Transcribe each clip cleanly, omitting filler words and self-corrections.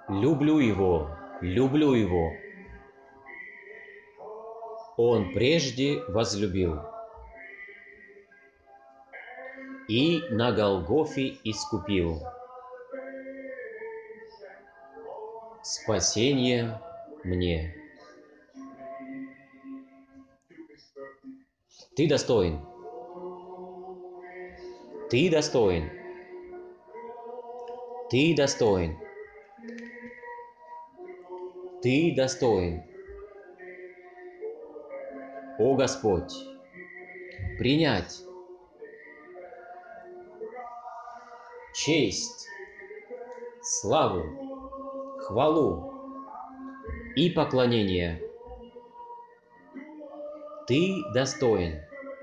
Люблю его, люблю его. Он прежде возлюбил и на Голгофе искупил. Спасение мне. Ты достоин. Ты достоин. Ты достоин. Ты достоин. О Господь, принять честь, славу, хвалу и поклонение. Ты достоин.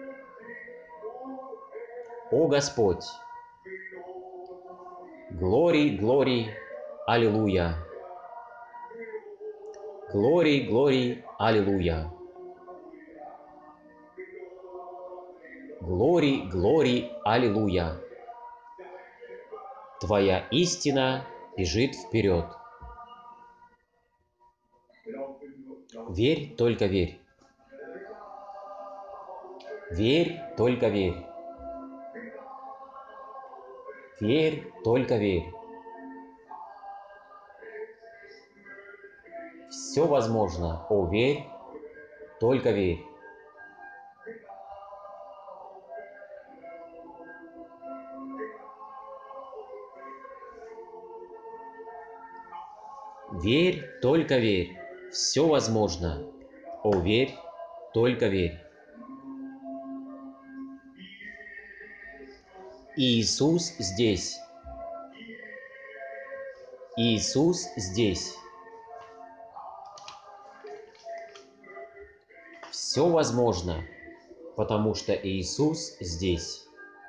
О Господь, глорий, глорий, аллилуйя. Глорий, глорий, аллилуйя. Глорий, глорий, аллилуйя. Твоя истина бежит вперед. Верь, только верь. Верь, только верь. Верь, только верь. Все возможно. О, верь, только верь. Верь, только верь. Все возможно. О, верь, только верь. Иисус здесь. Иисус здесь. Все возможно, потому что Иисус здесь.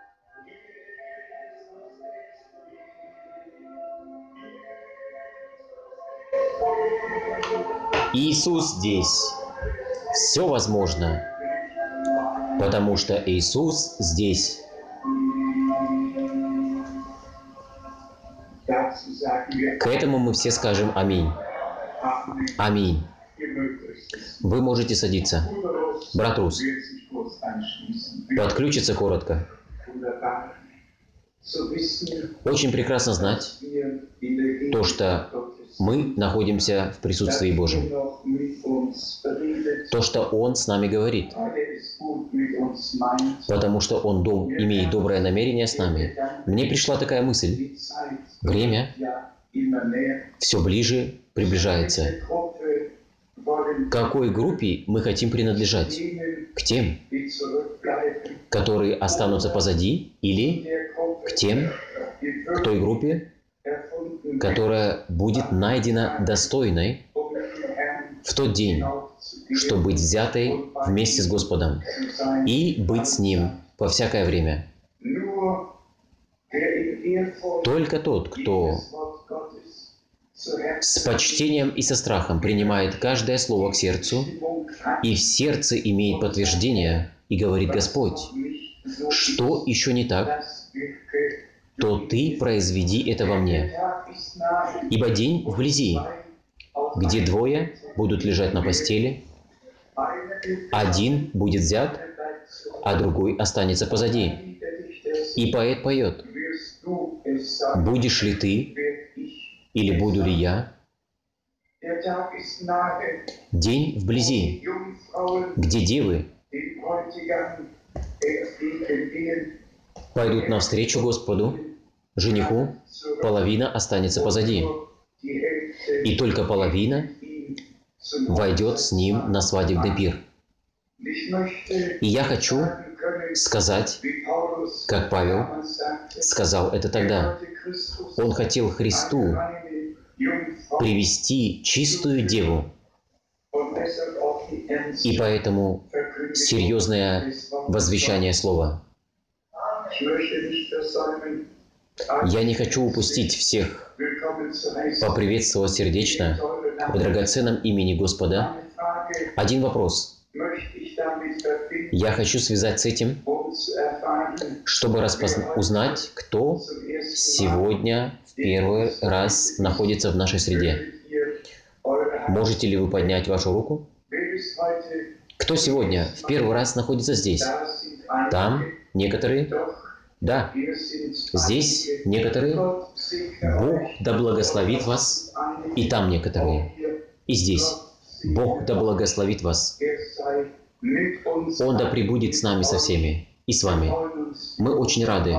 Иисус здесь. Все возможно, потому что Иисус здесь. К этому мы все скажем аминь. Аминь. Вы можете садиться. Брат Рус, подключиться коротко. Очень прекрасно знать то, что мы находимся в присутствии Божьем. То, что Он с нами говорит. Потому что Он имеет доброе намерение с нами. Мне пришла такая мысль. Время все ближе приближается. К какой группе мы хотим принадлежать? К тем, которые останутся позади, или к тем, к той группе, которая будет найдена достойной в тот день, чтобы быть взятой вместе с Господом и быть с Ним во всякое время. Только тот, кто с почтением и со страхом принимает каждое слово к сердцу и в сердце имеет подтверждение и говорит: Господь, что еще не так, то Ты произведи это во мне. Ибо день вблизи, где двое будут лежать на постели, один будет взят, а другой останется позади. И поэт поет: «Будешь ли ты, или буду ли я?» День вблизи, где девы пойдут навстречу Господу, жениху, половина останется позади. И только половина войдет с ним на свадебный пир. И я хочу сказать, как Павел сказал это тогда. Он хотел Христу привести чистую деву. И поэтому серьезное возвещание слова. Я не хочу упустить всех, поприветствовать сердечно в драгоценном имени Господа. Один вопрос. Я хочу связать с этим, чтобы узнать, кто сегодня первый раз находится в нашей среде? Можете ли вы поднять вашу руку? Кто сегодня в первый раз находится здесь? Там некоторые? Да. Здесь некоторые? Бог да благословит вас. И там некоторые. И здесь. Бог да благословит вас. Он да пребудет с нами со всеми. И с вами. Мы очень рады,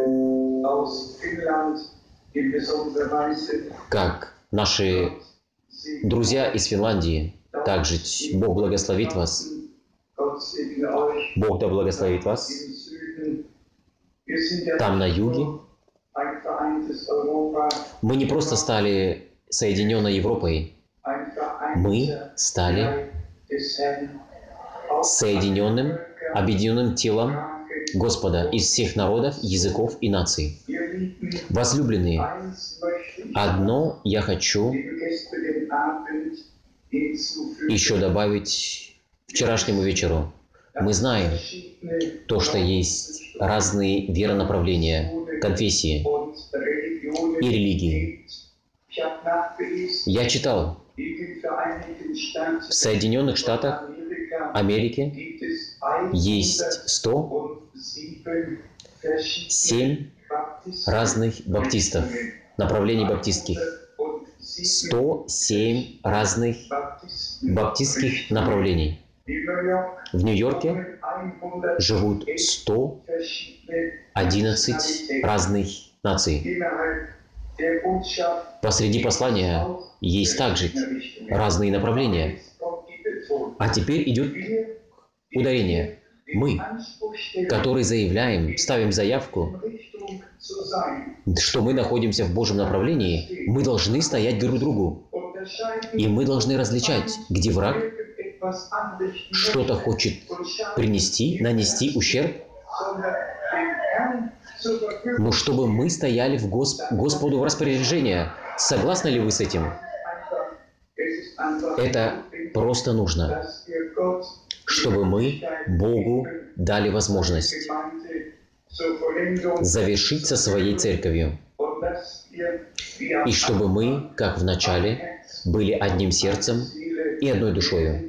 как наши друзья из Финляндии. Также Бог благословит вас. Бог да благословит вас. Там на юге мы не просто стали Соединенной Европой, мы стали соединенным, объединенным телом Господа из всех народов, языков и наций. Возлюбленные, одно я хочу еще добавить вчерашнему вечеру. Мы знаем то, что есть разные веронаправления, конфессии и религии. Я читал, в Соединенных Штатах Америки есть 107 разных баптистов, направлений баптистских. 107 разных баптистских направлений. В Нью-Йорке живут 111 разных наций. Посреди послания есть также разные направления. А теперь идет ударение. Мы, которые заявляем, ставим заявку, что мы находимся в Божьем направлении, мы должны стоять друг другу. И мы должны различать, где враг что-то хочет принести, нанести ущерб, но чтобы мы стояли в Господу в распоряжение. Согласны ли вы с этим? Это просто нужно, чтобы мы Богу дали возможность завершить со своей церковью. И чтобы мы, как в начале, были одним сердцем и одной душою.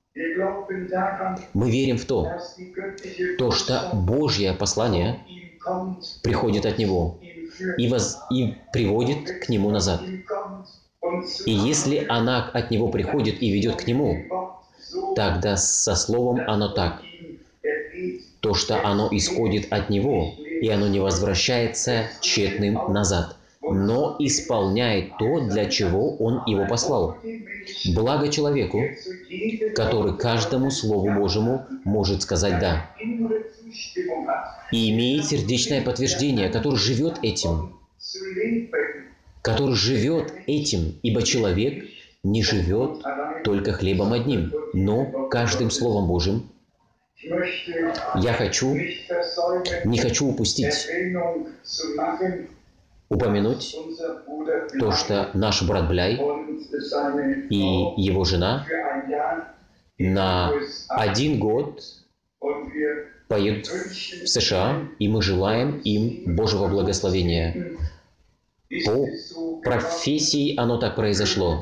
Мы верим в то, что Божье послание приходит от Него и приводит к Нему назад. И если она от Него приходит и ведет к Нему, тогда со словом оно так. То, что оно исходит от Него, и оно не возвращается тщетным назад, но исполняет то, для чего Он его послал. Благо человеку, который каждому Слову Божьему может сказать «да». И имеет сердечное подтверждение, который живет этим. Который живет этим, ибо человек не живет только хлебом одним, но каждым Словом Божьим. Я не хочу упустить, упомянуть то, что наш брат Бляй и его жена на 1 год поедут в США, и мы желаем им Божьего благословения. По профессии оно так произошло.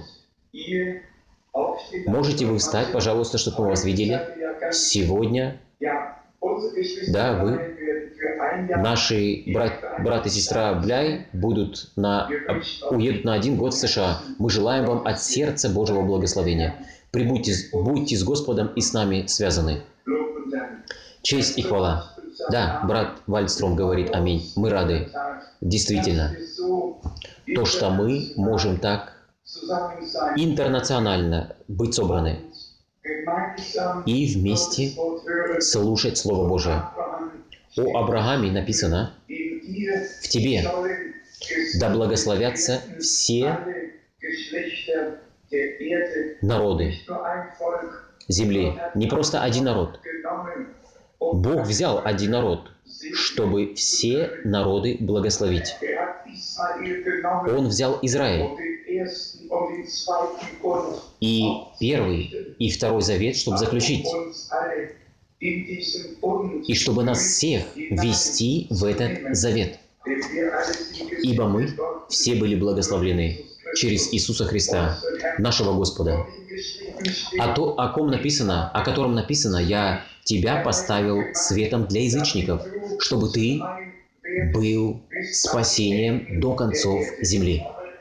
Можете вы встать, пожалуйста, чтобы мы вас видели? Сегодня, да, вы, наши брат и сестра Бляй уедут на 1 год в США. Мы желаем вам от сердца Божьего благословения. Будьте с Господом и с нами связаны. Честь и хвала. Да, брат Вальстром говорит аминь. Мы рады. Действительно, то, что мы можем так интернационально быть собраны и вместе слушать Слово Божие. О Аврааме написано: «В тебе да благословятся все народы земли». Не просто один народ. Бог взял один народ, чтобы все народы благословить. Он взял Израиль. И первый, и второй завет, чтобы заключить. И чтобы нас всех ввести в этот завет. Ибо мы все были благословлены через Иисуса Христа, нашего Господа. О котором написано, «Я тебя поставил светом для язычников, чтобы ты был спасением до концов земли».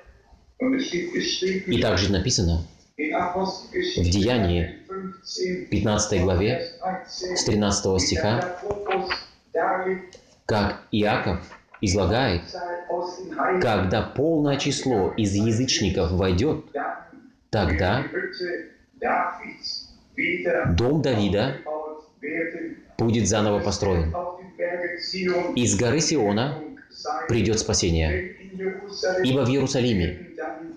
И также написано в Деянии 15 главе с 13 стиха, как Иаков излагает, когда полное число из язычников войдет, тогда дом Давида будет заново построен. Из горы Сиона придет спасение, ибо в Иерусалиме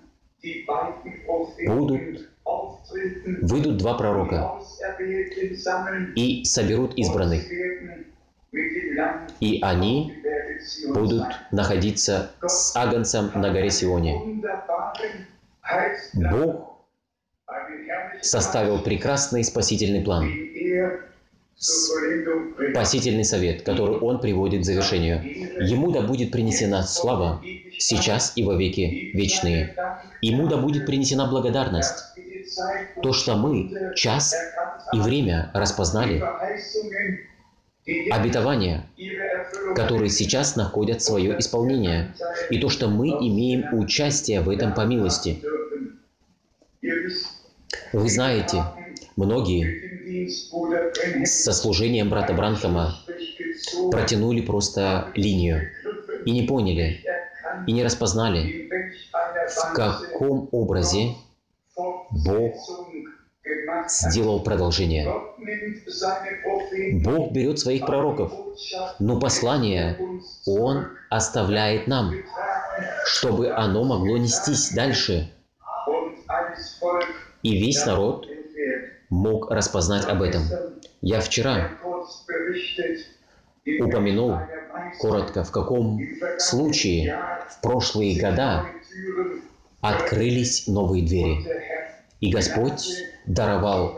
выйдут два пророка и соберут избранных, и они будут находиться с Агнцем на горе Сионе. Бог составил прекрасный спасительный план, спасительный совет, который Он приводит к завершению. Ему да будет принесена слава сейчас и во веки вечные. Ему да будет принесена благодарность. То, что мы час и время распознали, обетования, которые сейчас находят свое исполнение, и то, что мы имеем участие в этом по милости. Вы знаете, многие со служением брата Бранхама протянули просто линию и не поняли, и не распознали, в каком образе Бог сделал продолжение. Бог берет своих пророков, но послание Он оставляет нам, чтобы оно могло нестись дальше. И весь народ мог распознать об этом. Я вчера упомянул коротко, в каком случае в прошлые года открылись новые двери. И Господь даровал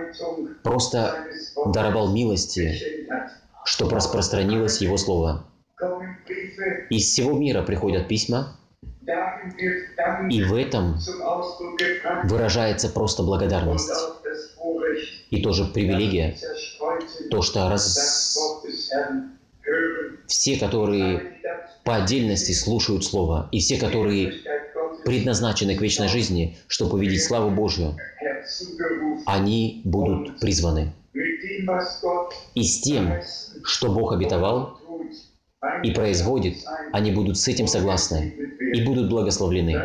милости, чтобы распространилось Его Слово. Из всего мира приходят письма, и в этом выражается просто благодарность. И тоже привилегия, то, что все, которые по отдельности слушают Слово, и все, которые предназначены к вечной жизни, чтобы увидеть славу Божью, они будут призваны. И с тем, что Бог обетовал и производит, они будут с этим согласны и будут благословлены.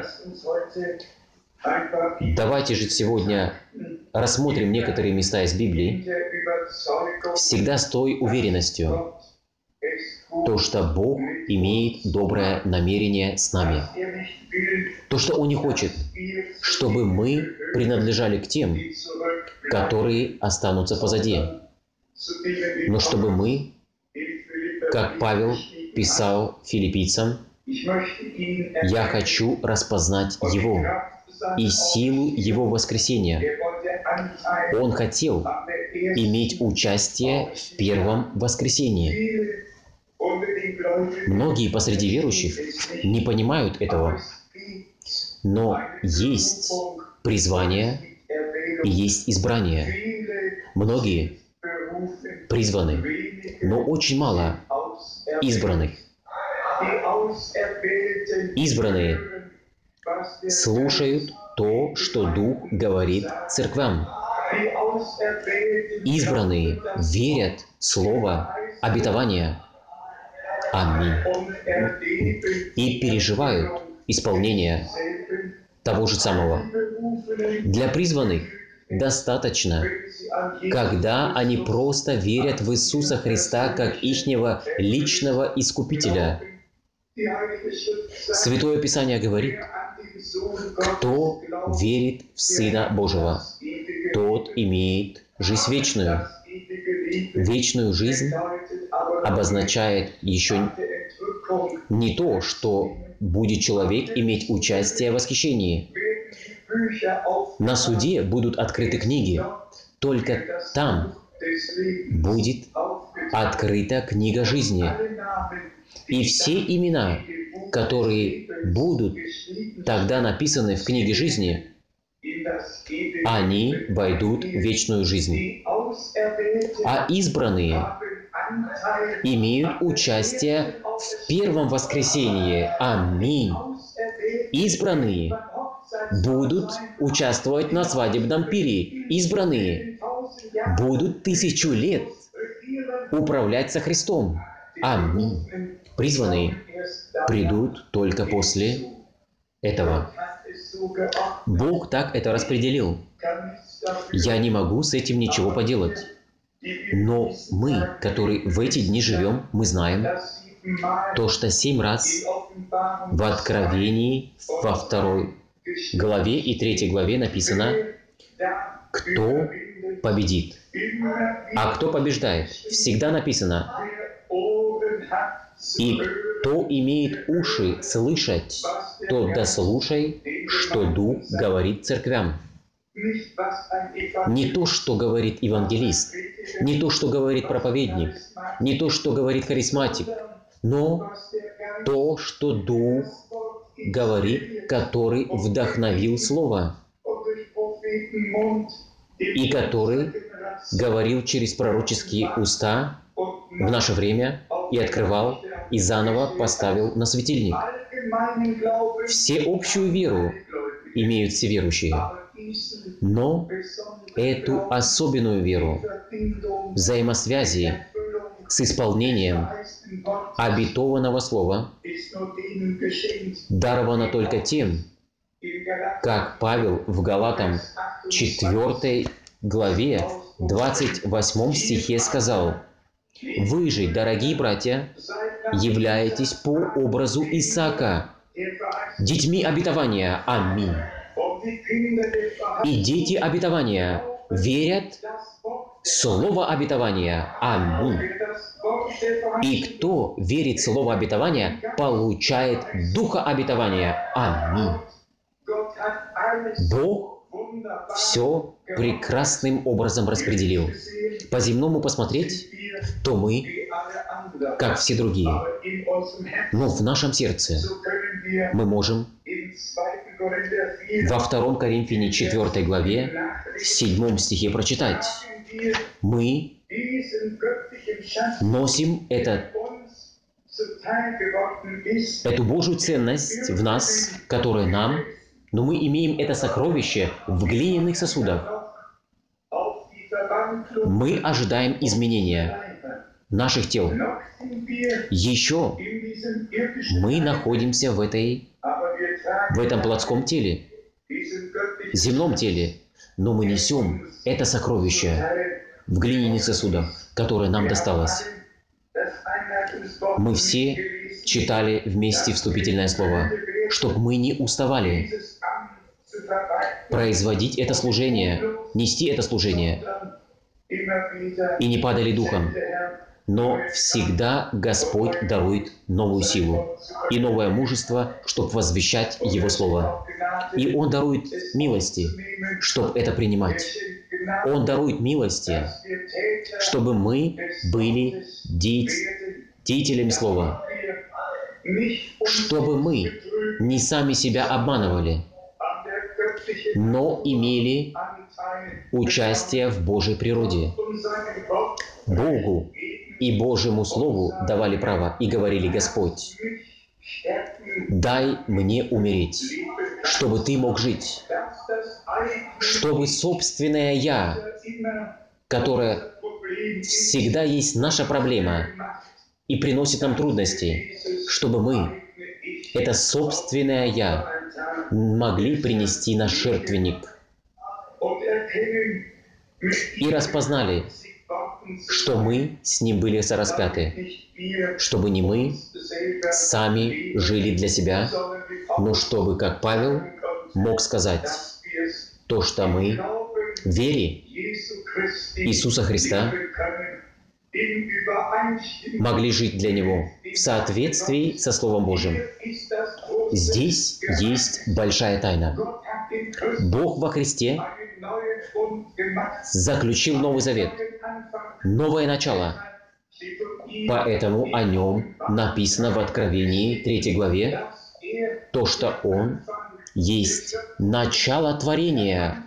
Давайте же сегодня рассмотрим некоторые места из Библии, всегда с той уверенностью, то, что Бог имеет доброе намерение с нами. То, что Он не хочет, чтобы мы принадлежали к тем, которые останутся позади, но чтобы мы, как Павел писал филиппийцам, «Я хочу распознать Его и силу Его воскресения». Он хотел иметь участие в первом воскресении. Многие посреди верующих не понимают этого, но есть призвание и есть избрание. Многие призваны, но очень мало избранных. Избранные слушают то, что Дух говорит церквям. Избранные верят в Слово обетования. Аминь. И переживают исполнение того же самого. Для призванных достаточно, когда они просто верят в Иисуса Христа как ихнего личного Искупителя. Святое Писание говорит, кто верит в Сына Божьего, тот имеет жизнь вечную. Вечную жизнь обозначает еще не то, что будет человек иметь участие в восхищении. На суде будут открыты книги. Только там будет открыта книга жизни. И все имена, которые будут тогда написаны в книге жизни, они войдут в вечную жизнь. А избранные имеют участие в первом воскресении. Аминь. Избранные будут участвовать на свадебном пире. Избранные будут 1000 лет управлять со Христом. Аминь. Призванные придут только после этого. Бог так это распределил. Я не могу с этим ничего поделать. Но мы, которые в эти дни живем, мы знаем то, что 7 раз в Откровении во 2 главе и 3 главе написано, кто победит. А кто побеждает? Всегда написано. И кто имеет уши слышать, тот да слушай, что Дух говорит церквям. Не то, что говорит евангелист, не то, что говорит проповедник, не то, что говорит харизматик, но то, что Дух говорит, который вдохновил Слово и который говорил через пророческие уста в наше время и открывал, и заново поставил на светильник. Все общую веру имеют все верующие, но эту особенную веру, взаимосвязи с исполнением обетованного слова даровано только тем, как Павел в Галатам 4 главе 28 стихе сказал: «Вы же, дорогие братья, являетесь по образу Исаака, детьми обетования». Аминь. И дети обетования верят в слово обетования. Аминь. И кто верит в слово обетования, получает духа обетования. Аминь. Бог все прекрасным образом распределил. По земному посмотреть, то мы, как все другие. Но в нашем сердце мы можем во 2 Коринфяне 4 главе, 7 стихе прочитать. Мы носим эту Божью ценность в нас, которая нам, но мы имеем это сокровище в глиняных сосудах. Мы ожидаем изменения наших тел. Еще мы находимся в этом плотском теле, земном теле, но мы несем это сокровище в глиняных сосудах, которое нам досталось. Мы все читали вместе вступительное слово, чтобы мы не уставали производить это служение, нести это служение и не падали духом. Но всегда Господь дарует новую силу и новое мужество, чтобы возвещать Его Слово. И Он дарует милости, чтобы это принимать. Он дарует милости, чтобы мы были деятелями Слова, чтобы мы не сами себя обманывали, но имели участие в Божьей природе. Богу и Божьему Слову давали право и говорили: «Господь, дай мне умереть, чтобы Ты мог жить, чтобы собственное «я», которое всегда есть наша проблема и приносит нам трудности, чтобы мы это собственное «я» могли принести на жертвенник и распознали, что мы с Ним были сораспяты, чтобы не мы сами жили для себя, но чтобы, как Павел, мог сказать то, что мы в вере Иисуса Христа могли жить для Него в соответствии со Словом Божьим. Здесь есть большая тайна. Бог во Христе заключил Новый Завет, новое начало. Поэтому о Нем написано в Откровении 3 главе, то, что Он есть начало творения,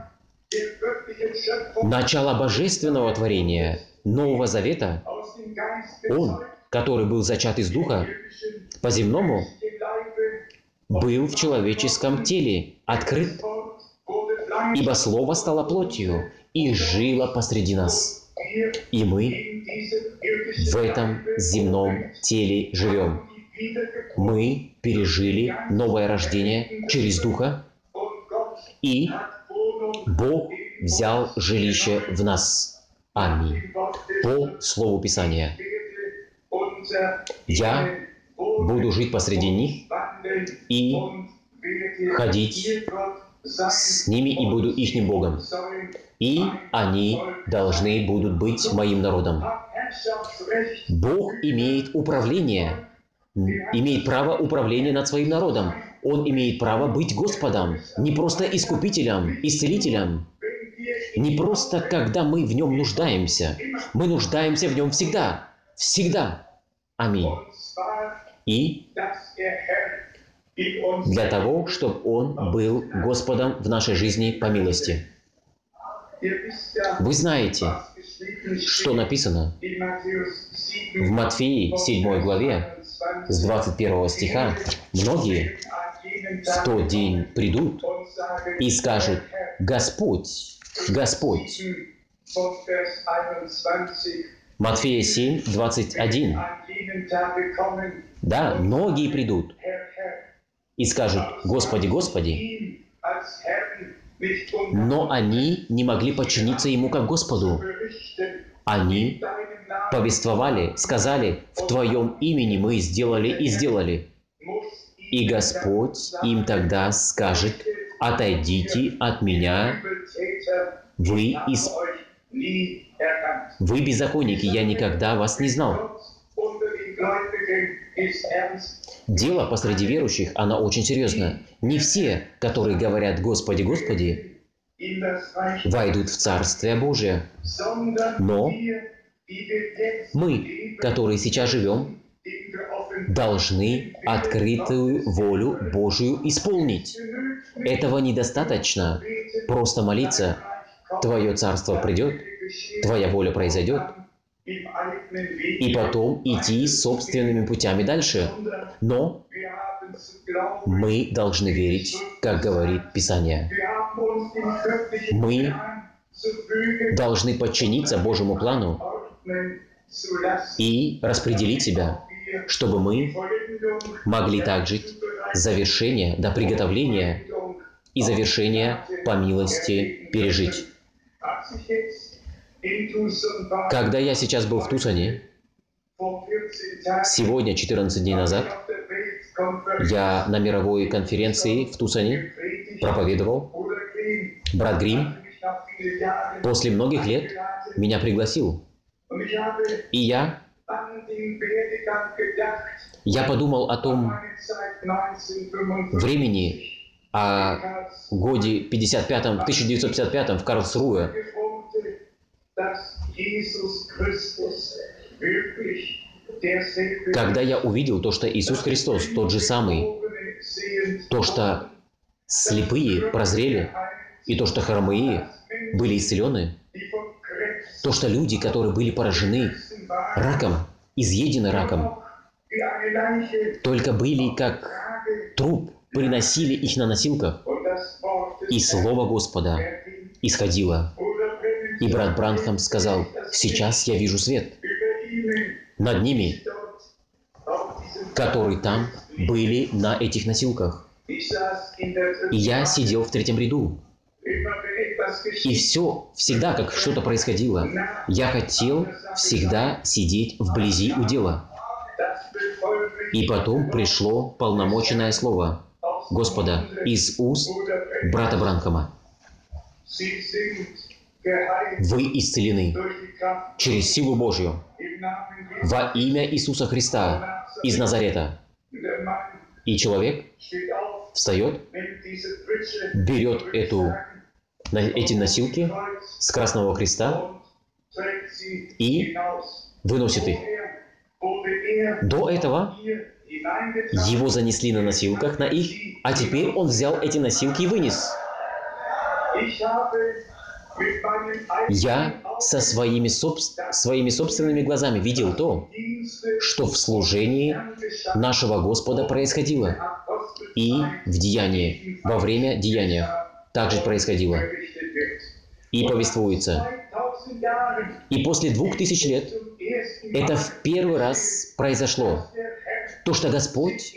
начало божественного творения, Нового Завета. Он, который был зачат из Духа, по-земному был в человеческом теле, открыт, ибо Слово стало плотью и жило посреди нас. И мы в этом земном теле живем. Мы пережили новое рождение через Духа, и Бог взял жилище в нас. Аминь. По Слову Писания. Я буду жить посреди них и ходить с ними, и буду ихним Богом. И они должны будут быть моим народом. Бог имеет управление, имеет право управления над своим народом. Он имеет право быть Господом, не просто искупителем, исцелителем. Не просто, когда мы в нем нуждаемся. Мы нуждаемся в нем всегда. Всегда. Аминь. И для того, чтобы Он был Господом в нашей жизни по милости. Вы знаете, что написано в Матфеи 7 главе с 21 стиха. Многие в тот день придут и скажут: «Господь, Господь». Матфея 7, 21. Да, многие придут и скажут: «Господи, Господи», но они не могли подчиниться Ему как Господу. Они повествовали, сказали: «В Твоем имени мы сделали и сделали». И Господь им тогда скажет: «Отойдите от Меня, вы беззаконники, я никогда вас не знал». Дело посреди верующих, оно очень серьезно. Не все, которые говорят «Господи, Господи», войдут в Царствие Божие. Но мы, которые сейчас живем, должны открытую волю Божию исполнить. Этого недостаточно просто молиться: «Твое Царство придет, Твоя воля произойдет», и потом идти собственными путями дальше. Но мы должны верить, как говорит Писание. Мы должны подчиниться Божьему плану и распределить себя, чтобы мы могли также завершение до приготовления и завершение по милости пережить. Когда я сейчас был в Тусане, сегодня, 14 дней назад, я на мировой конференции в Тусане проповедовал. Брат Грим после многих лет меня пригласил. И я подумал о том времени, о годе 1955 в Карлсруhe, когда я увидел то, что Иисус Христос тот же самый, то, что слепые прозрели, и то, что хромые были исцелены, то, что люди, которые были поражены раком, изъедены раком, только были как труп, приносили их на носилках, и Слово Господа исходило. И брат Бранхам сказал: «Сейчас я вижу свет над ними, которые там были на этих носилках». И я сидел в третьем ряду. И всегда, как что-то происходило, я хотел всегда сидеть вблизи у дела. И потом пришло полномоченное слово Господа из уст брата Бранхама: «Вы исцелены через силу Божью во имя Иисуса Христа из Назарета». И человек встает, берет эти носилки с Красного Креста и выносит их. До этого Его занесли на носилках на их, а теперь он взял эти носилки и вынес. Я со своими собственными глазами видел то, что в служении нашего Господа происходило. И в деянии, во время деяния также происходило. И повествуется. И после 2000 лет это в первый раз произошло. То, что Господь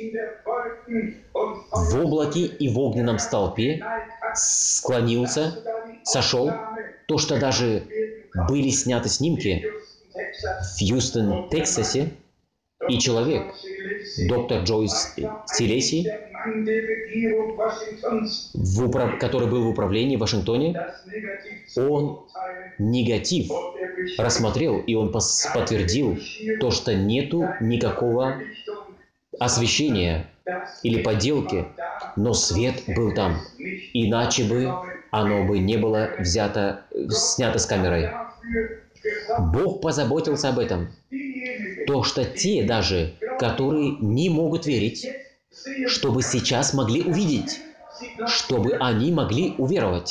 в облаке и в огненном столпе склонился, сошел, то, что даже были сняты снимки в Хьюстон, Техасе, и человек, доктор Джойс Селеси, который был в управлении в Вашингтоне, он негатив рассмотрел, и он подтвердил то, что нету никакого освещения или подделки, но свет был там. Иначе бы оно бы не было снято с камерой. Бог позаботился об этом. То, что те даже, которые не могут верить, чтобы сейчас могли увидеть, чтобы они могли уверовать.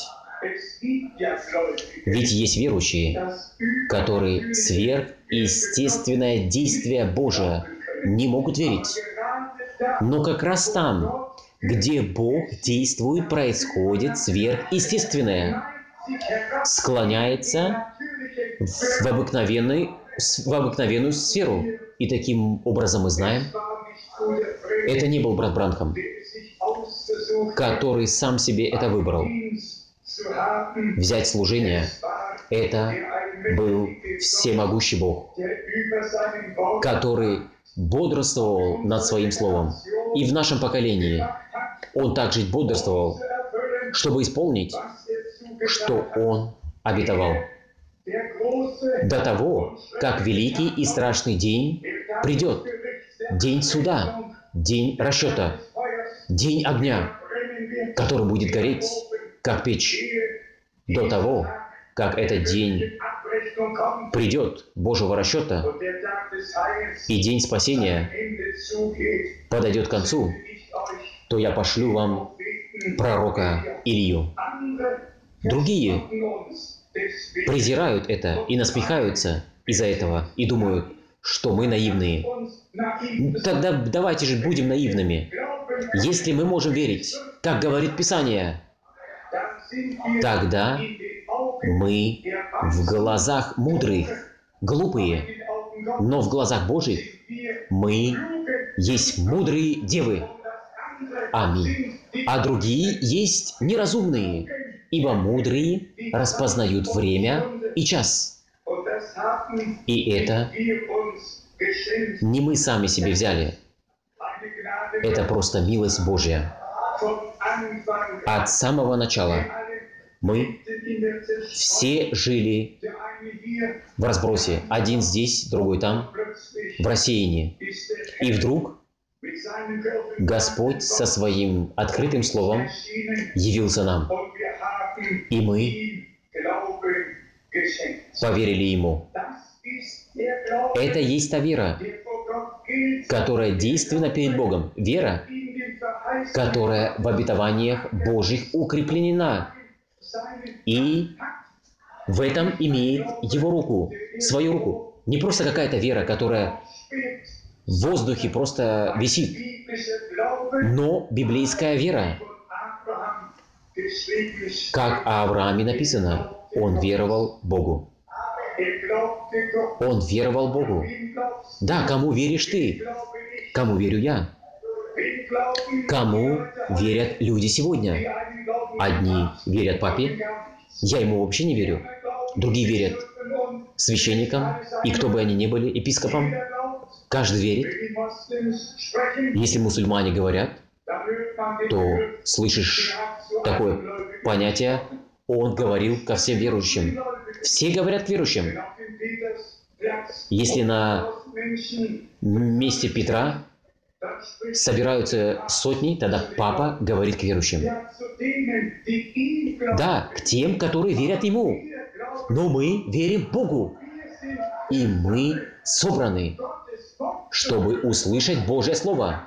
Ведь есть верующие, которые сверхъестественное действие Божие не могут верить. Но как раз там, где Бог действует, происходит сверхъестественное. Склоняется в обыкновенную сферу. И таким образом мы знаем, это не был брат Бранхам, который сам себе это выбрал. Взять служение – это был всемогущий Бог, который бодрствовал над Своим Словом. И в нашем поколении Он также бодрствовал, чтобы исполнить, что Он обетовал. До того, как великий и страшный день придет, день суда, день расчета, день огня, который будет гореть, как печь. До того, как этот день придет, Божьего расчета, и день спасения подойдет к концу, то я пошлю вам пророка Илью. Другие презирают это и насмехаются из-за этого, и думают, что мы наивные. Тогда давайте же будем наивными. Если мы можем верить, как говорит Писание, тогда мы в глазах мудрых глупые, но в глазах Божьих мы есть мудрые девы. Аминь. А другие есть неразумные, ибо мудрые распознают время и час. И это не мы сами себе взяли. Это просто милость Божья. От самого начала мы все жили в разбросе. Один здесь, другой там, в рассеянии. И вдруг Господь со Своим открытым Словом явился нам. И мы поверили Ему. Это есть та вера, которая действенна перед Богом. Вера, которая в обетованиях Божьих укреплена. И в этом имеет Его руку, свою руку. Не просто какая-то вера, которая в воздухе просто висит, но библейская вера. Как о Аврааме написано, он веровал Богу. Он веровал Богу. Да, кому веришь ты? Кому верю я? Кому верят люди сегодня? Одни верят папе, я ему вообще не верю. Другие верят священникам, и кто бы они ни были, епископам. Каждый верит. Если мусульмане говорят, то слышишь такое понятие, он говорил ко всем верующим. Все говорят к верующим. Если на месте Петра собираются сотни, тогда папа говорит к верующим. Да, к тем, которые верят Ему. Но мы верим Богу. И мы собраны, чтобы услышать Божье Слово.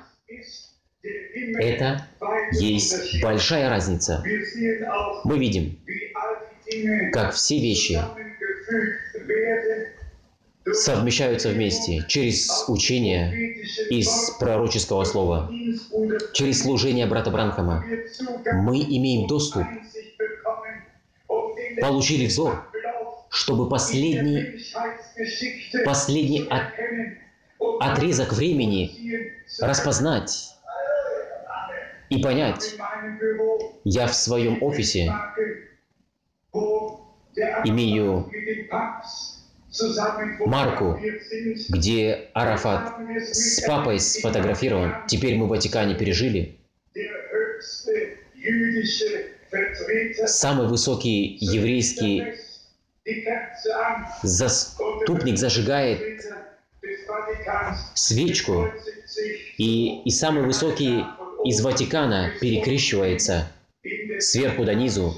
Это есть большая разница. Мы видим, как все вещи совмещаются вместе через учение из пророческого слова, через служение брата Бранхама. Мы имеем доступ, получили взор, чтобы последний отрезок времени распознать и понять. Я в своем офисе имею марку, где Арафат с папой сфотографирован. Теперь мы в Ватикане пережили. Самый высокий еврейский заступник зажигает свечку, и самый высокий из Ватикана перекрещивается сверху донизу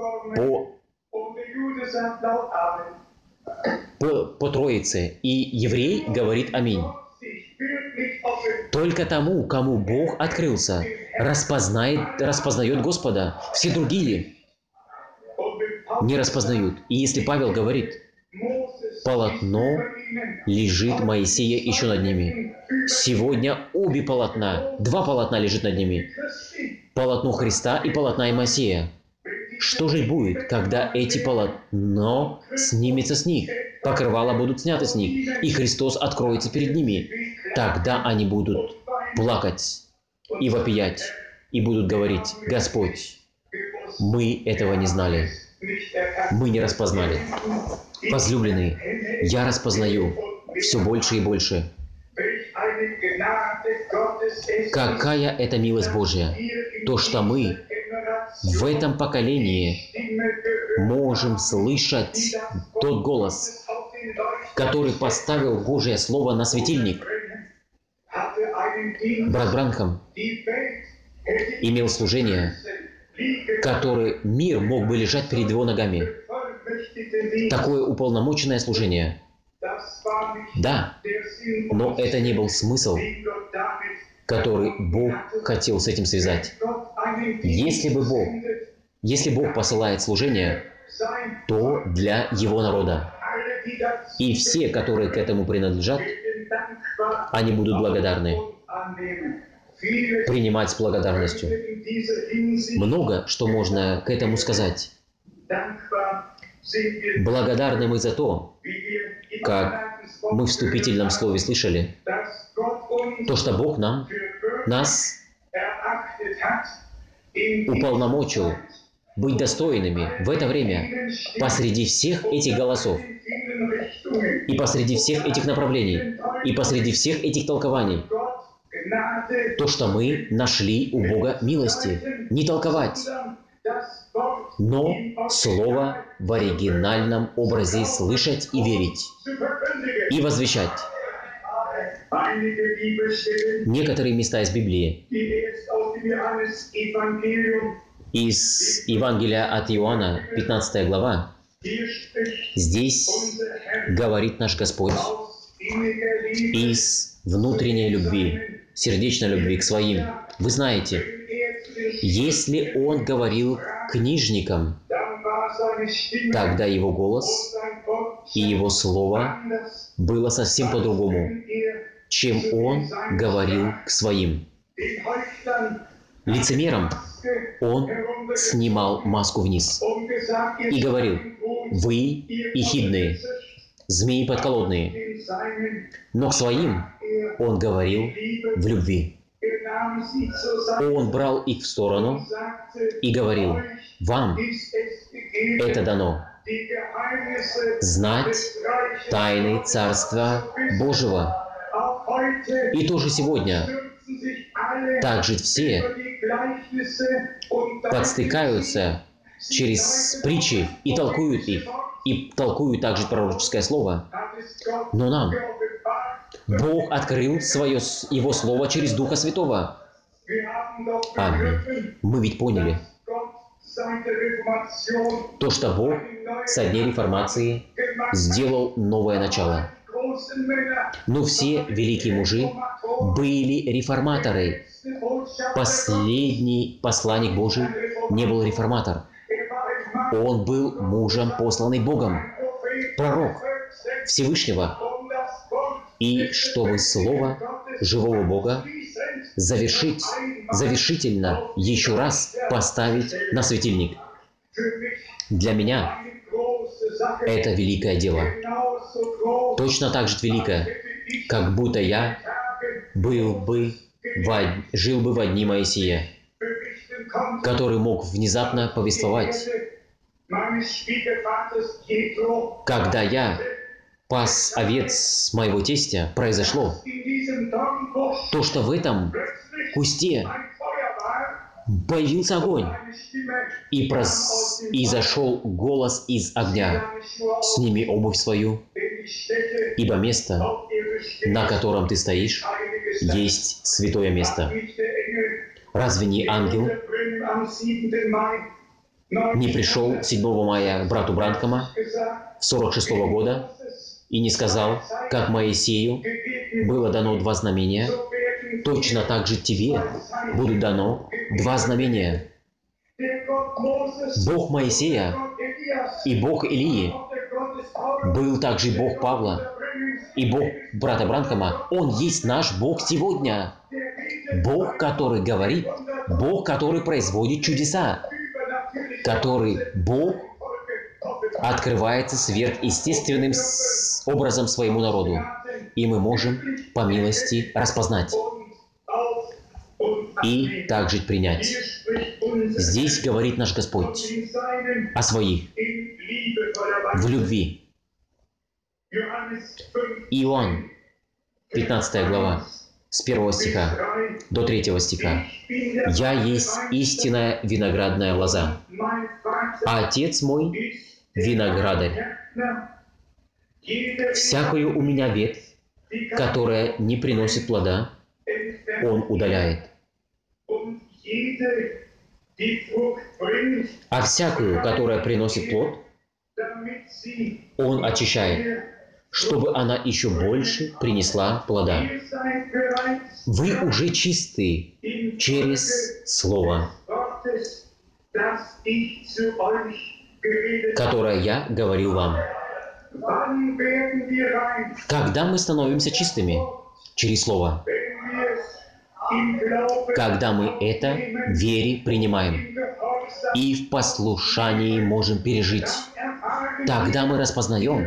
по Троице, и еврей говорит «Аминь». Только тому, кому Бог открылся, распознает Господа. Все другие не распознают. И если Павел говорит, полотно лежит Моисея еще над ними. Сегодня два полотна лежит над ними. Полотно Христа и полотна Моисея. Что же будет, когда эти полотно снимется с них? Покрывала будут сняты с них, и Христос откроется перед ними. Тогда они будут плакать и вопиять, и будут говорить: «Господь, мы этого не знали, мы не распознали». Возлюбленные, я распознаю все больше и больше. Какая это милость Божья, то, что мы в этом поколении можем слышать тот голос, который поставил Божье Слово на светильник. Брат Бранхам имел служение, которое мир мог бы лежать перед его ногами. Такое уполномоченное служение. Да, но это не был смысл, который Бог хотел с этим связать. Если Бог посылает служение, то для Его народа. И все, которые к этому принадлежат, они будут благодарны, принимать с благодарностью. Много что можно к этому сказать. Благодарны мы за то, как мы в вступительном слове слышали, то, что Бог нас уполномочил быть достойными в это время посреди всех этих голосов, и посреди всех этих направлений, и посреди всех этих толкований. То, что мы нашли у Бога милости. Не толковать, но Слово в оригинальном образе слышать и верить, и возвещать. Некоторые места из Библии, из Евангелия от Иоанна, 15 глава, здесь говорит наш Господь из внутренней любви, сердечной любви к своим. Вы знаете, если Он говорил книжникам, тогда Его голос и Его Слово было совсем по-другому, чем Он говорил к своим. Лицемером Он снимал маску вниз и говорил: «Вы ехидные, змеи подколодные». Но к своим Он говорил в любви. Он брал их в сторону и говорил: «Вам это дано знать тайны Царства Божьего». И тоже сегодня также все подстыкаются через притчи и толкуют их, и толкуют также пророческое слово. Но нам Бог открыл Его Слово через Духа Святого. Аминь. Мы ведь поняли то, что Бог со дней реформации сделал новое начало. Но все великие мужи были реформаторы. Последний посланник Божий не был реформатор. Он был мужем, посланный Богом, пророк Всевышнего. И чтобы слово живого Бога завершительно еще раз поставить на светильник. Для меня это великое дело. Точно так же великое, как будто я жил бы во дни Моисея, который мог внезапно повествовать. Когда я пас овец моего тестя, произошло то, что в этом кусте появился огонь, и зашел голос из огня: «Сними обувь свою, ибо место, на котором ты стоишь, есть святое место». Разве не ангел не пришел 7 мая к брату Бранхама 46-го года и не сказал, как Моисею было дано 2 знамения, точно так же тебе будут дано 2 знамения. Бог Моисея и Бог Илии был также Бог Павла и Бог брата Бранхама. Он есть наш Бог сегодня. Бог, который говорит, Бог, который производит чудеса, который Бог открывается сверхъестественным образом своему народу. И мы можем по милости распознать и также принять. Здесь говорит наш Господь о своих в любви. Иоанн, 15 глава, с 1 стиха до 3 стиха. «Я есть истинная виноградная лоза, а Отец мой – виноградарь. Всякую у меня ветвь, которая не приносит плода, Он удаляет. А всякую, которая приносит плод, Он очищает, чтобы она еще больше принесла плода. Вы уже чисты через Слово, которое я говорил вам». Когда мы становимся чистыми? Через Слово. Когда мы это в вере принимаем и в послушании можем пережить, тогда мы распознаем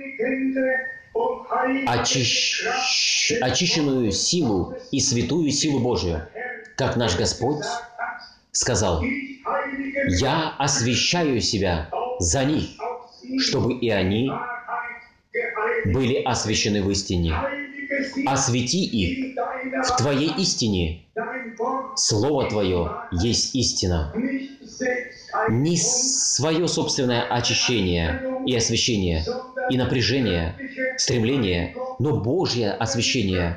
очищенную силу и святую силу Божию. Как наш Господь сказал: «Я освящаю себя за них, чтобы и они были освящены в истине. Освети их в Твоей истине. Слово Твое есть истина». Не свое собственное очищение и освящение, и напряжение, стремление, но Божье освящение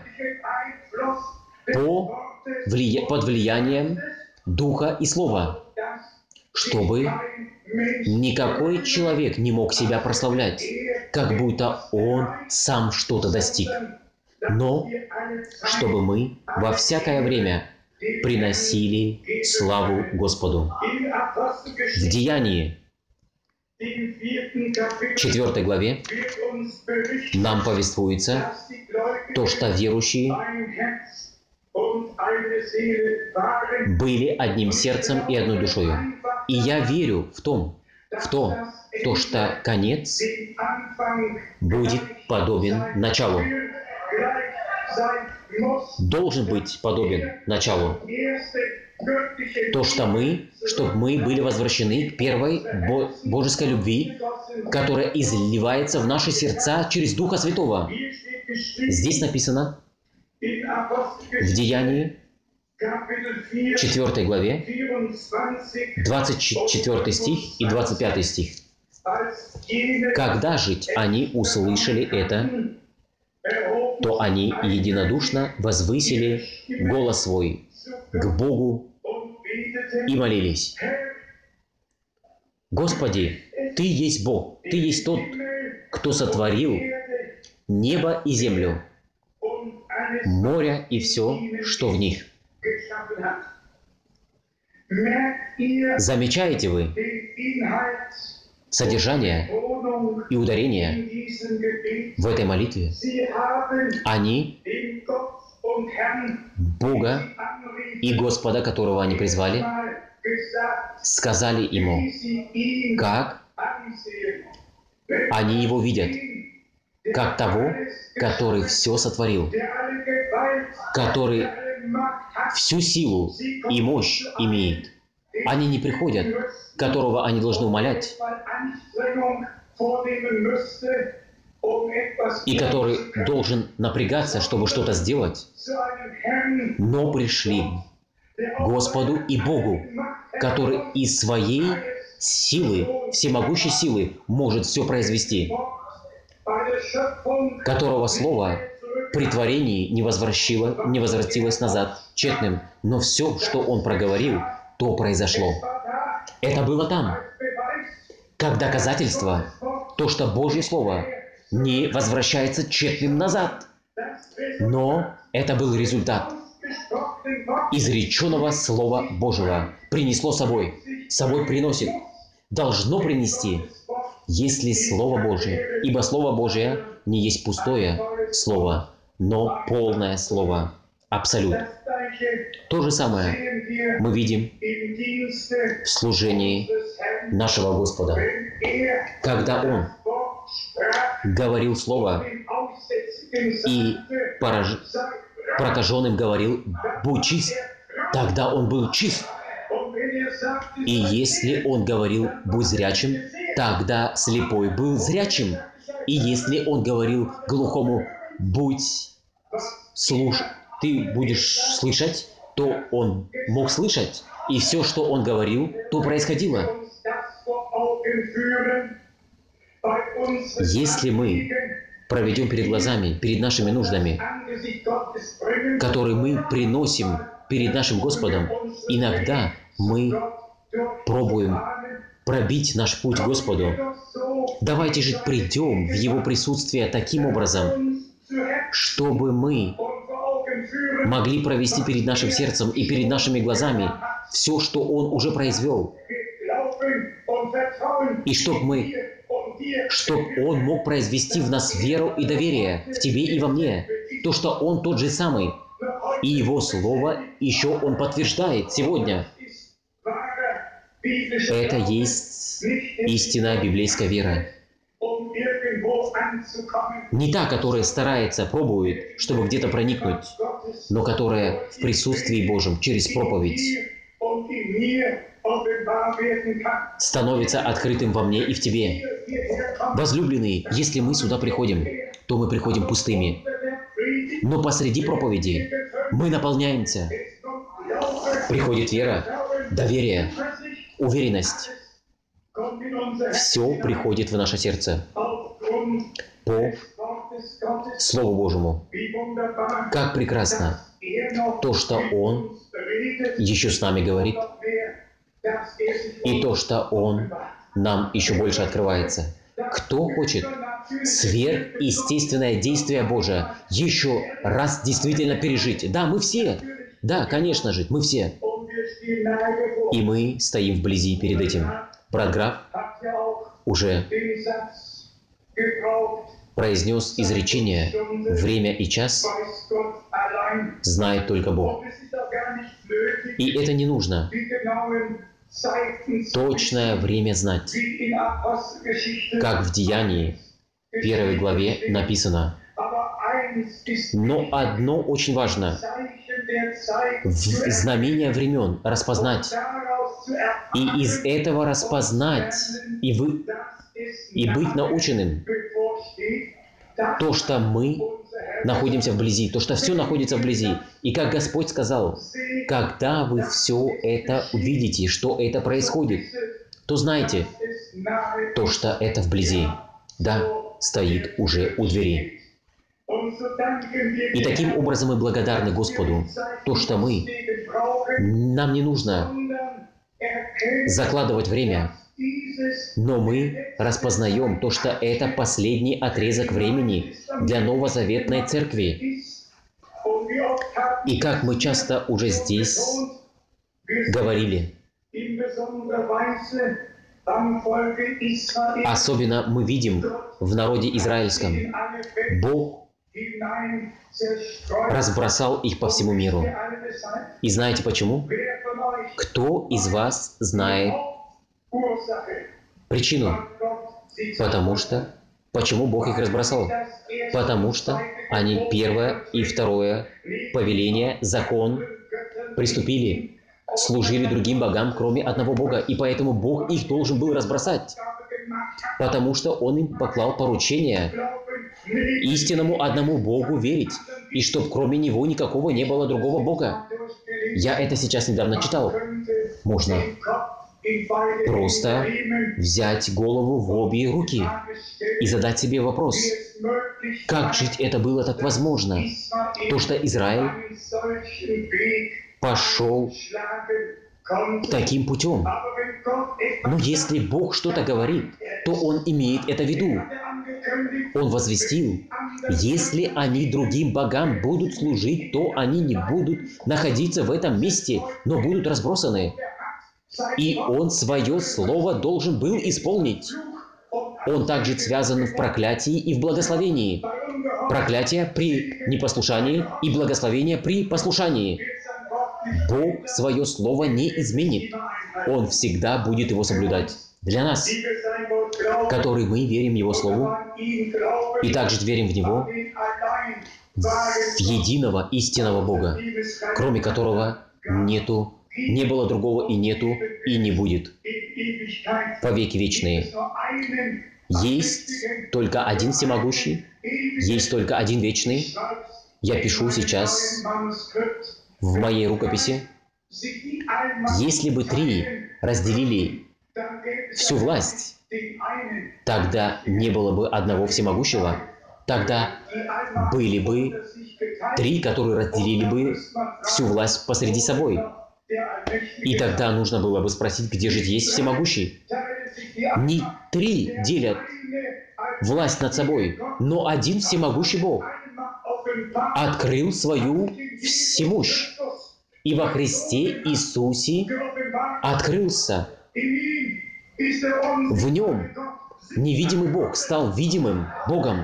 под влиянием Духа и Слова, чтобы никакой человек не мог себя прославлять, как будто он сам что-то достиг, но чтобы мы во всякое время приносили славу Господу. В Деянии, 4 главе, нам повествуется то, что верующие были одним сердцем и одной душою. И я верю в то, что конец будет подобен началу. Должен быть подобен началу. То, чтобы мы были возвращены к первой божеской любви, которая изливается в наши сердца через Духа Святого. Здесь написано в Деянии, 4 главе, 24 стих и 25 стих. «Когда же они услышали это, то они единодушно возвысили голос свой к Богу и молились: Господи, Ты есть Бог, Ты есть тот, кто сотворил небо и землю, море и все, что в них. Замечаете вы содержание и ударение в этой молитве? Они Бога и Господа, которого они призвали, сказали Ему, как они Его видят, как того, который все сотворил, который всю силу и мощь имеет. Они не приходят, которого они должны умолять, и который должен напрягаться, чтобы что-то сделать, но пришли к Господу и Богу, который из своей силы, всемогущей силы может все произвести, которого слово при творении не возвратилось назад тщетным, но все, что Он проговорил, то произошло. Это было там, как доказательство, то, что Божье Слово не возвращается тщетным назад. Но это был результат изреченного Слова Божьего. Принесло собой приносит, должно принести, если Слово Божие. Ибо Слово Божие не есть пустое Слово, но полное Слово. Абсолют. То же самое мы видим в служении нашего Господа. Когда Он говорил Слово и прокаженным говорил: «Будь чист», тогда Он был чист. И если Он говорил: «Будь зрячим», тогда слепой был зрячим. И если Он говорил глухому: ты будешь слышать, то он мог слышать. И все, что Он говорил, то происходило. Если мы проведем перед глазами, перед нашими нуждами, которые мы приносим перед нашим Господом, иногда мы пробуем пробить наш путь к Господу. Давайте же придем в Его присутствие таким образом, чтобы мы могли провести перед нашим сердцем и перед нашими глазами все, что Он уже произвел. И чтобы Он мог произвести в нас веру и доверие в тебе и во мне. То, что Он тот же самый. И Его Слово еще Он подтверждает сегодня. Это есть истинная библейская вера. Не та, которая старается, пробует, чтобы где-то проникнуть, но которая в присутствии Божьем через проповедь становится открытым во мне и в тебе. Возлюбленные, если мы сюда приходим, то мы приходим пустыми. Но посреди проповеди мы наполняемся. Приходит вера, доверие, уверенность. Все приходит в наше сердце по Слову Божьему. Как прекрасно то, что Он еще с нами говорит, и то, что Он нам еще больше открывается. Кто хочет сверхъестественное действие Божие еще раз действительно пережить? Да, мы все. Да, конечно же, мы все. И мы стоим вблизи перед этим. Брат Граф уже произнес изречение: «Время и час знает только Бог». И это не нужно точное время знать, как в Деянии 1 главе написано. Но одно очень важно: знамения времен распознать. И из этого распознать и быть наученным. То, что мы находимся вблизи, то, что все находится вблизи. И как Господь сказал, когда вы все это увидите, что это происходит, то знайте, то, что это вблизи, да, стоит уже у двери. И таким образом мы благодарны Господу, то, что нам не нужно закладывать время, но мы распознаем то, что это последний отрезок времени, для новозаветной церкви. И как мы часто уже здесь говорили, особенно мы видим в народе израильском, Бог разбросал их по всему миру. И знаете почему? Кто из вас знает причину? Почему Бог их разбросал? Потому что они первое и второе повеление, закон приступили, служили другим богам, кроме одного Бога, и поэтому Бог их должен был разбросать, потому что Он им поклал поручение истинному одному Богу верить, и чтоб кроме Него никакого не было другого Бога. Я это сейчас недавно читал. Можно просто взять голову в обе руки и задать себе вопрос, как жить это было так возможно? То, что Израиль пошел таким путем. Но если Бог что-то говорит, то Он имеет это в виду. Он возвестил, если они другим богам будут служить, то они не будут находиться в этом месте, но будут разбросаны. И Он свое слово должен был исполнить. Он также связан в проклятии и в благословении. Проклятие при непослушании и благословение при послушании. Бог свое слово не изменит. Он всегда будет его соблюдать. Для нас, которые мы верим Его Слову и также верим в Него, в единого истинного Бога, кроме которого не было другого и нету, и не будет во веки вечные. Есть только один всемогущий, есть только один вечный. Я пишу сейчас в моей рукописи, если бы три разделили всю власть, тогда не было бы одного всемогущего, тогда были бы три, которые разделили бы всю власть посреди собой. И тогда нужно было бы спросить, где же есть всемогущий? Не три делят власть над собой, но один всемогущий Бог открыл свою всемощь. И во Христе Иисусе открылся. В Нем невидимый Бог стал видимым Богом.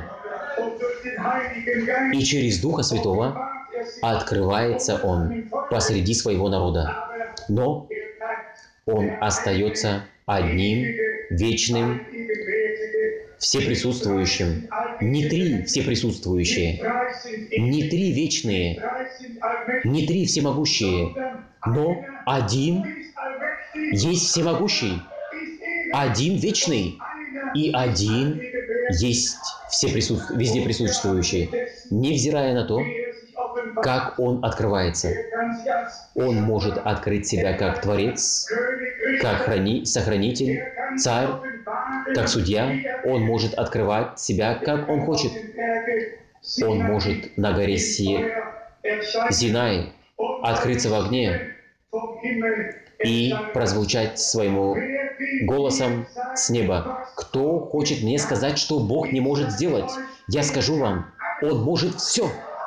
И через Духа Святого открывается Он посреди своего народа. Но Он остается одним, вечным, всеприсутствующим. Не три всеприсутствующие, не три вечные, не три всемогущие, но один есть всемогущий, один вечный и один есть везде присутствующий, невзирая на то, как Он открывается. Он может открыть себя как Творец, как Сохранитель, Царь, как Судья. Он может открывать себя, как Он хочет. Он может на горе Синай открыться в огне и прозвучать своему голосом с неба. Кто хочет мне сказать, что Бог не может сделать? Я скажу вам, Он может все.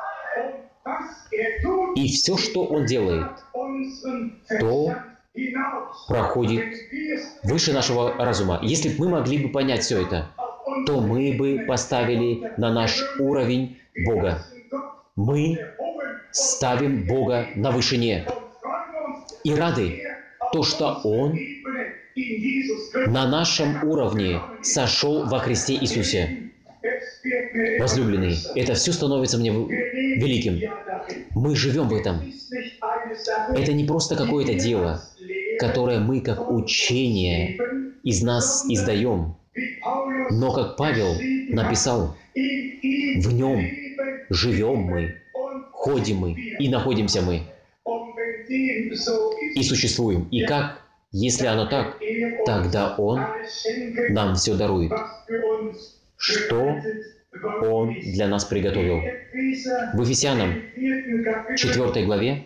И все, что Он делает, то проходит выше нашего разума. Если бы мы могли бы понять все это, то мы бы поставили на наш уровень Бога. Мы ставим Бога на вышине и рады то, что Он на нашем уровне сошел во Христе Иисусе. Возлюбленный, это все становится мне великим. Мы живем в этом. Это не просто какое-то дело, которое мы как учение из нас издаем, но как Павел написал, в Нем живем мы, ходим мы и находимся мы, и существуем. И как, если оно так, тогда Он нам все дарует. Что Он для нас приготовил. В Ефесянам 4 главе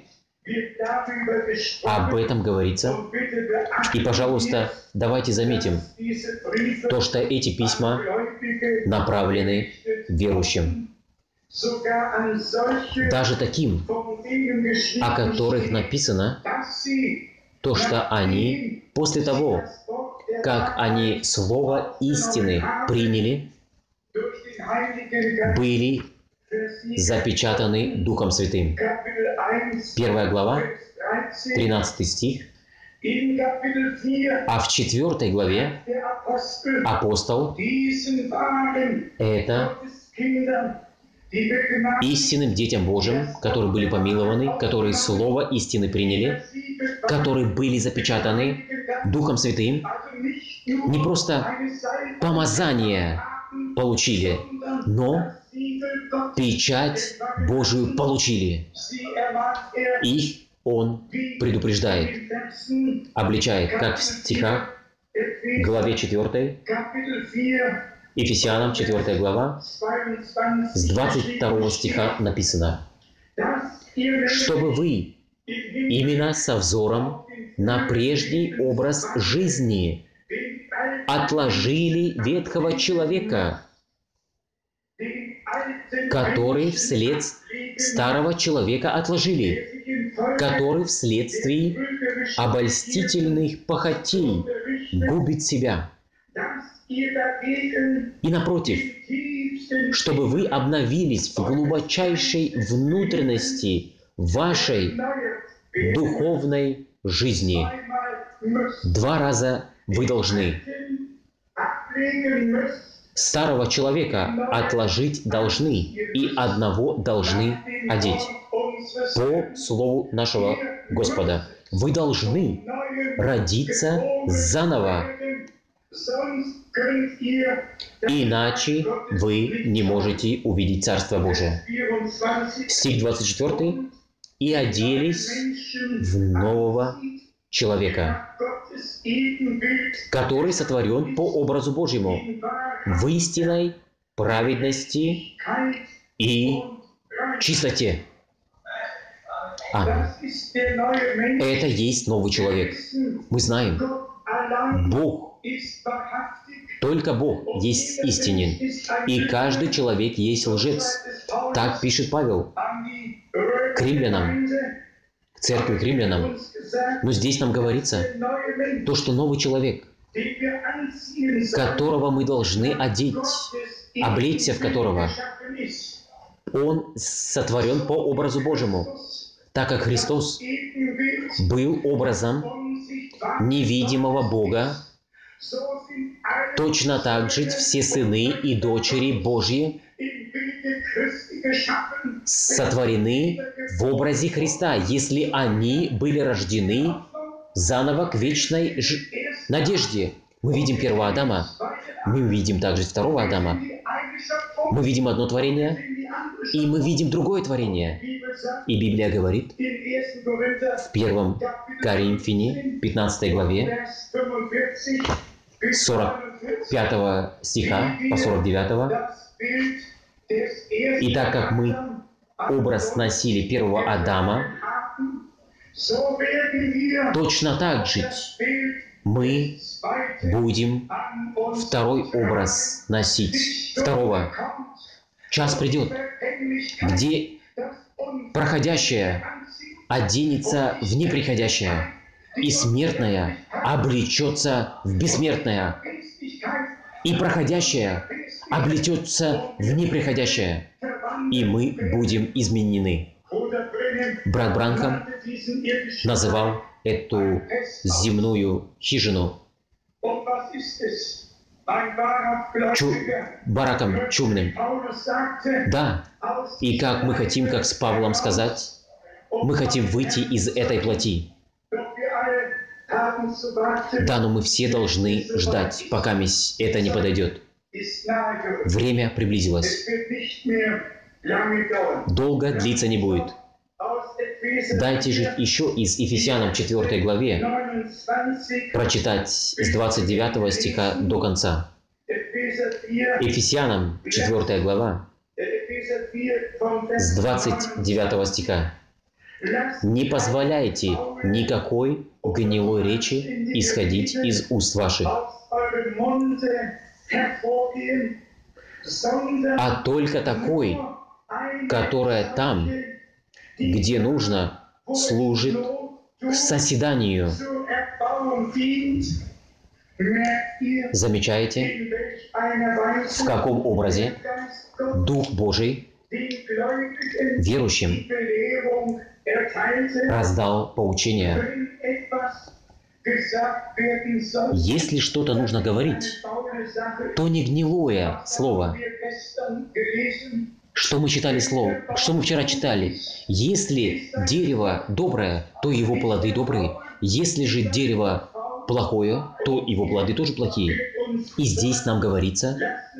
об этом говорится. И, пожалуйста, давайте заметим то, что эти письма направлены верующим. даже таким, о которых написано, то, что они, после того, как они Слово истины приняли, были запечатаны Духом Святым. 1 глава, 13 стих. А в 4 главе апостол это истинным детям Божьим, которые были помилованы, которые Слово истины приняли, которые были запечатаны Духом Святым, не просто помазание получили, но печать Божию получили. Их Он предупреждает, обличает, как в стихах, главе 4, Ефесянам 4 глава, с 22 стиха написано, чтобы вы именно со взором на прежний образ жизни отложили ветхого человека, который вслед старого человека отложили, который вследствие обольстительных похотей губит себя. И напротив, чтобы вы обновились в глубочайшей внутренности вашей духовной жизни. 2 раза вы должны старого человека отложить должны и одного должны одеть. По слову нашего Господа. Вы должны родиться заново. Иначе вы не можете увидеть Царство Божие. Стих 24. И оделись в нового человека, который сотворен по образу Божьему, в истинной праведности и чистоте. Аминь. Это есть новый человек. Мы знаем, Бог, только Бог есть истинен, и каждый человек есть лжец. Так пишет Павел к римлянам, к церкви, к римлянам. Но здесь нам говорится то, что новый человек, которого мы должны одеть, облечься в которого, он сотворен по образу Божьему, так как Христос был образом невидимого Бога, точно так же все сыны и дочери Божьи сотворены в образе Христа, если они были рождены заново к вечной надежде. Мы видим первого Адама, мы видим также второго Адама. Мы видим одно творение, и мы видим другое творение. И Библия говорит в 1 Коринфяне, 15 главе, 45 стиха по 49. И так как мы образ носили первого Адама, точно так же мы будем второй образ носить. Второго. Час придет, где проходящее оденется в неприходящее, и смертное облечется в бессмертное, и проходящее облечется в неприходящее, и мы будем изменены. Брат Бранхам называл эту земную хижину бараком чумным. Да, и как мы хотим, как с Павлом сказать, мы хотим выйти из этой плоти. Да, но мы все должны ждать, пока это не подойдет. Время приблизилось. Долго длиться не будет. Дайте же еще из Ефесянам 4 главе прочитать с 29 стиха до конца. Ефесянам 4 глава с 29 стиха. Не позволяйте никакой гнилой речи исходить из уст ваших, а только такой, которая там, где нужно, служит к созиданию. Замечаете, в каком образе Дух Божий верующим раздал поучение. Если что-то нужно говорить, то не гнилое слово. Что мы читали слово? Что мы вчера читали? Если дерево доброе, то его плоды добрые. Если же дерево плохое, то его плоды тоже плохие. И здесь нам говорится: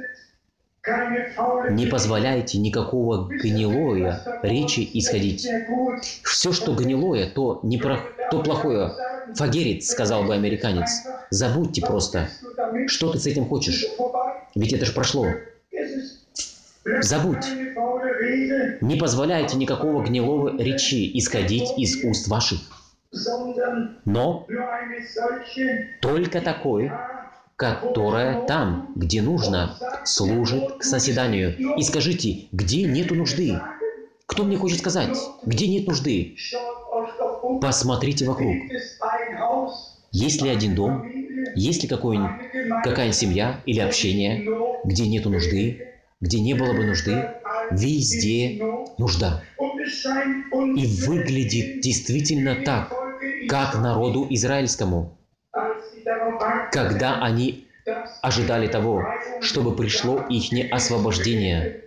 не позволяйте никакого гнилое речи исходить. Все, что гнилое, то плохое. Фагерит, сказал бы американец. Забудьте просто. Что ты с этим хочешь? Ведь это же прошло. Забудь. Не позволяйте никакого гнилого речи исходить из уст ваших. Но только такой, которая там, где нужно, служит к созиданию. И скажите, где нету нужды? Кто мне хочет сказать, где нет нужды? Посмотрите вокруг. Есть ли один дом? Есть ли какая семья или общение, где нету нужды, где не было бы нужды? Везде нужда. И выглядит действительно так, как народу израильскому, когда они ожидали того, чтобы пришло ихнее освобождение,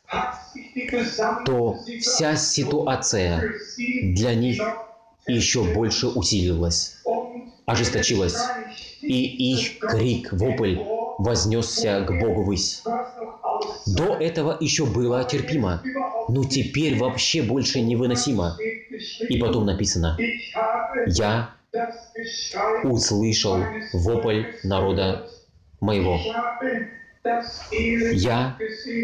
то вся ситуация для них еще больше усилилась, ожесточилась, и их крик, вопль вознесся к Богу ввысь. До этого еще было терпимо, но теперь вообще больше невыносимо. И потом написано: «Я услышал вопль народа моего. Я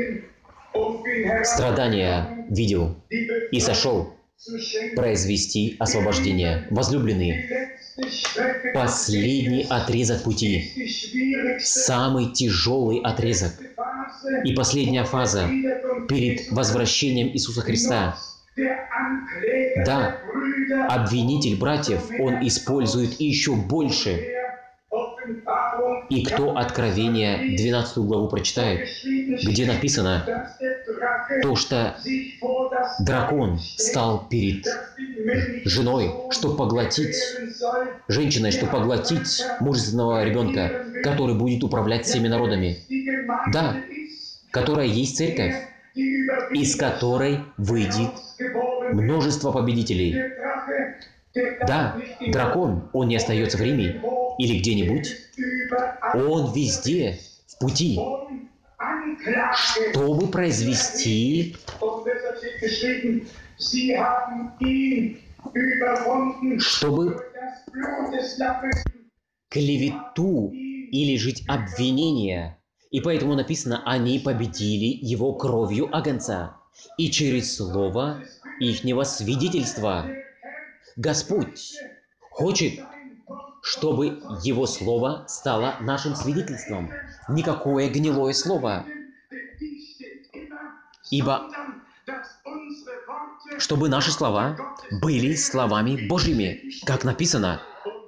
страдания видел и сошел произвести освобождение». Возлюбленные, последний отрезок пути, самый тяжелый отрезок и последняя фаза перед возвращением Иисуса Христа. Да, обвинитель братьев, он использует еще больше. И кто Откровение 12 главу прочитает, где написано то, что дракон стал перед женой, чтобы поглотить, женщиной, чтобы поглотить мужественного ребенка, который будет управлять всеми народами. Да, которая есть церковь, из которой выйдет множество победителей. Да, дракон, он не остается в Риме или где-нибудь. Он везде в пути, чтобы произвести клевету или жить обвинение. И поэтому написано: они победили его кровью агнца и через слово ихнего свидетельства. Господь хочет, чтобы Его Слово стало нашим свидетельством. Никакое гнилое слово. Ибо чтобы наши слова были словами Божьими, как написано.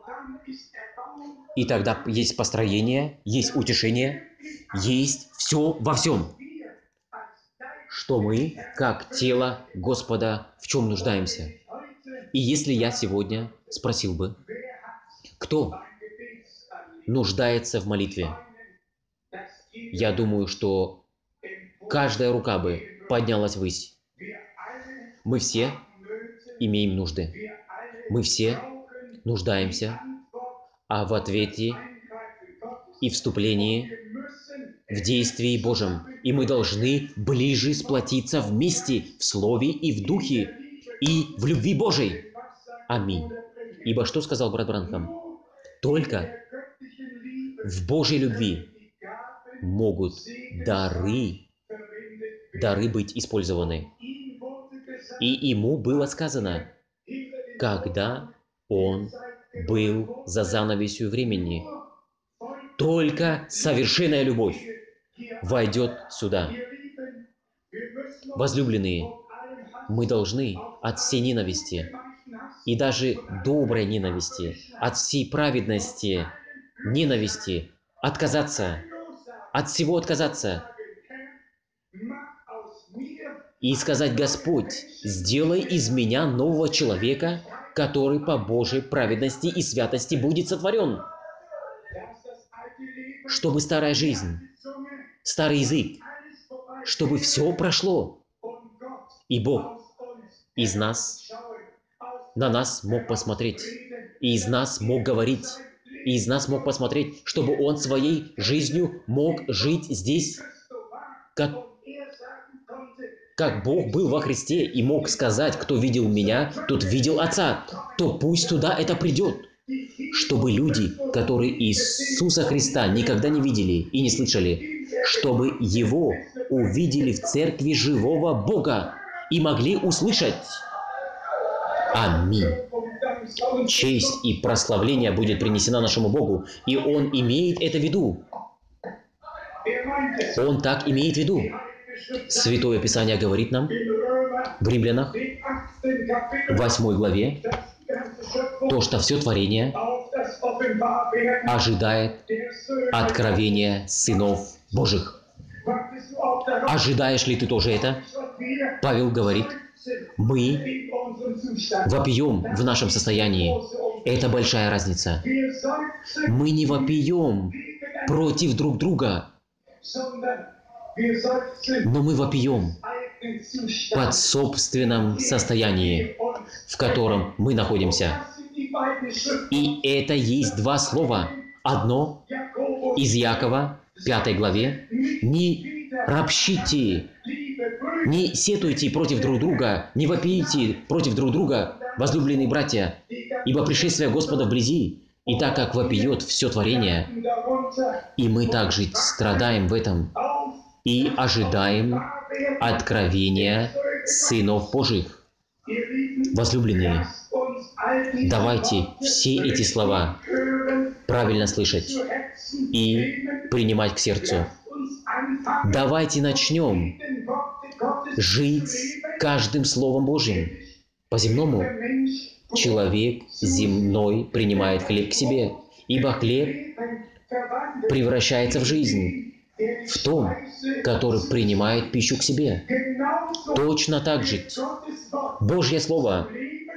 И тогда есть построение, есть утешение, есть все во всем. Что мы, как тело Господа, в чем нуждаемся. И если я сегодня спросил бы, кто нуждается в молитве, я думаю, что каждая рука бы поднялась ввысь. Мы все имеем нужды. Мы все нуждаемся, а в ответе и вступлении в действии Божьем. И мы должны ближе сплотиться вместе в Слове и в Духе, и в любви Божией. Аминь. Ибо что сказал брат Бранхам? Только в Божьей любви могут дары быть использованы. И ему было сказано, когда он был за занавесью времени, только совершенная любовь войдет сюда. Возлюбленные, мы должны от всей ненависти, и даже доброй ненависти, от всей праведности, ненависти отказаться, от всего отказаться и сказать: Господь, сделай из меня нового человека, который по Божьей праведности и святости будет сотворен, чтобы старая жизнь, старый язык, чтобы все прошло, и Бог из нас, на нас мог посмотреть, и из нас мог говорить, и из нас мог посмотреть, чтобы Он своей жизнью мог жить здесь, как Бог был во Христе и мог сказать: кто видел меня, тот видел Отца, то пусть туда это придет, чтобы люди, которые Иисуса Христа никогда не видели и не слышали, чтобы Его увидели в церкви живого Бога и могли услышать. Аминь. Честь и прославление будет принесена нашему Богу, и Он имеет это в виду. Он так имеет в виду. Святое Писание говорит нам в Римлянах, 8 главе, то, что все творение ожидает откровения сынов Божьих. Ожидаешь ли ты тоже это? Павел говорит, мы вопием в нашем состоянии. Это большая разница. Мы не вопием против друг друга, но мы вопием под собственном состоянии, в котором мы находимся. И это есть два слова. Одно из Якова, 5 главе. Не ропщите, не сетуйте против друг друга, не вопиите против друг друга, возлюбленные братья, ибо пришествие Господа вблизи. И так как вопиет все творение, и мы также страдаем в этом, и ожидаем откровения сынов Божьих. Возлюбленные, давайте все эти слова правильно слышать и принимать к сердцу. Давайте начнем жить каждым Словом Божьим. По-земному человек земной принимает хлеб к себе, ибо хлеб превращается в жизнь, в том, который принимает пищу к себе. Точно так же Божье Слово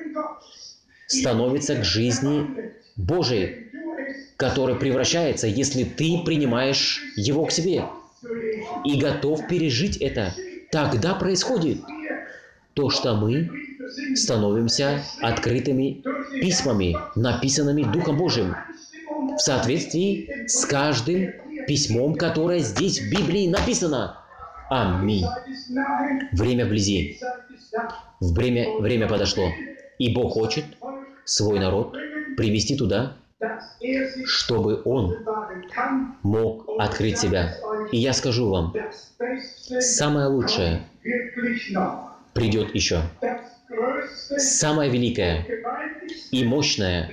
становится к жизни Божией, которая превращается, если ты принимаешь его к себе и готов пережить это. Тогда происходит то, что мы становимся открытыми письмами, написанными Духом Божьим, в соответствии с каждым письмом, которое здесь в Библии написано. Аминь. Время вблизи. Время подошло. И Бог хочет свой народ привести туда, чтобы он мог открыть себя. И я скажу вам, самое лучшее придет еще. Самое великое и мощное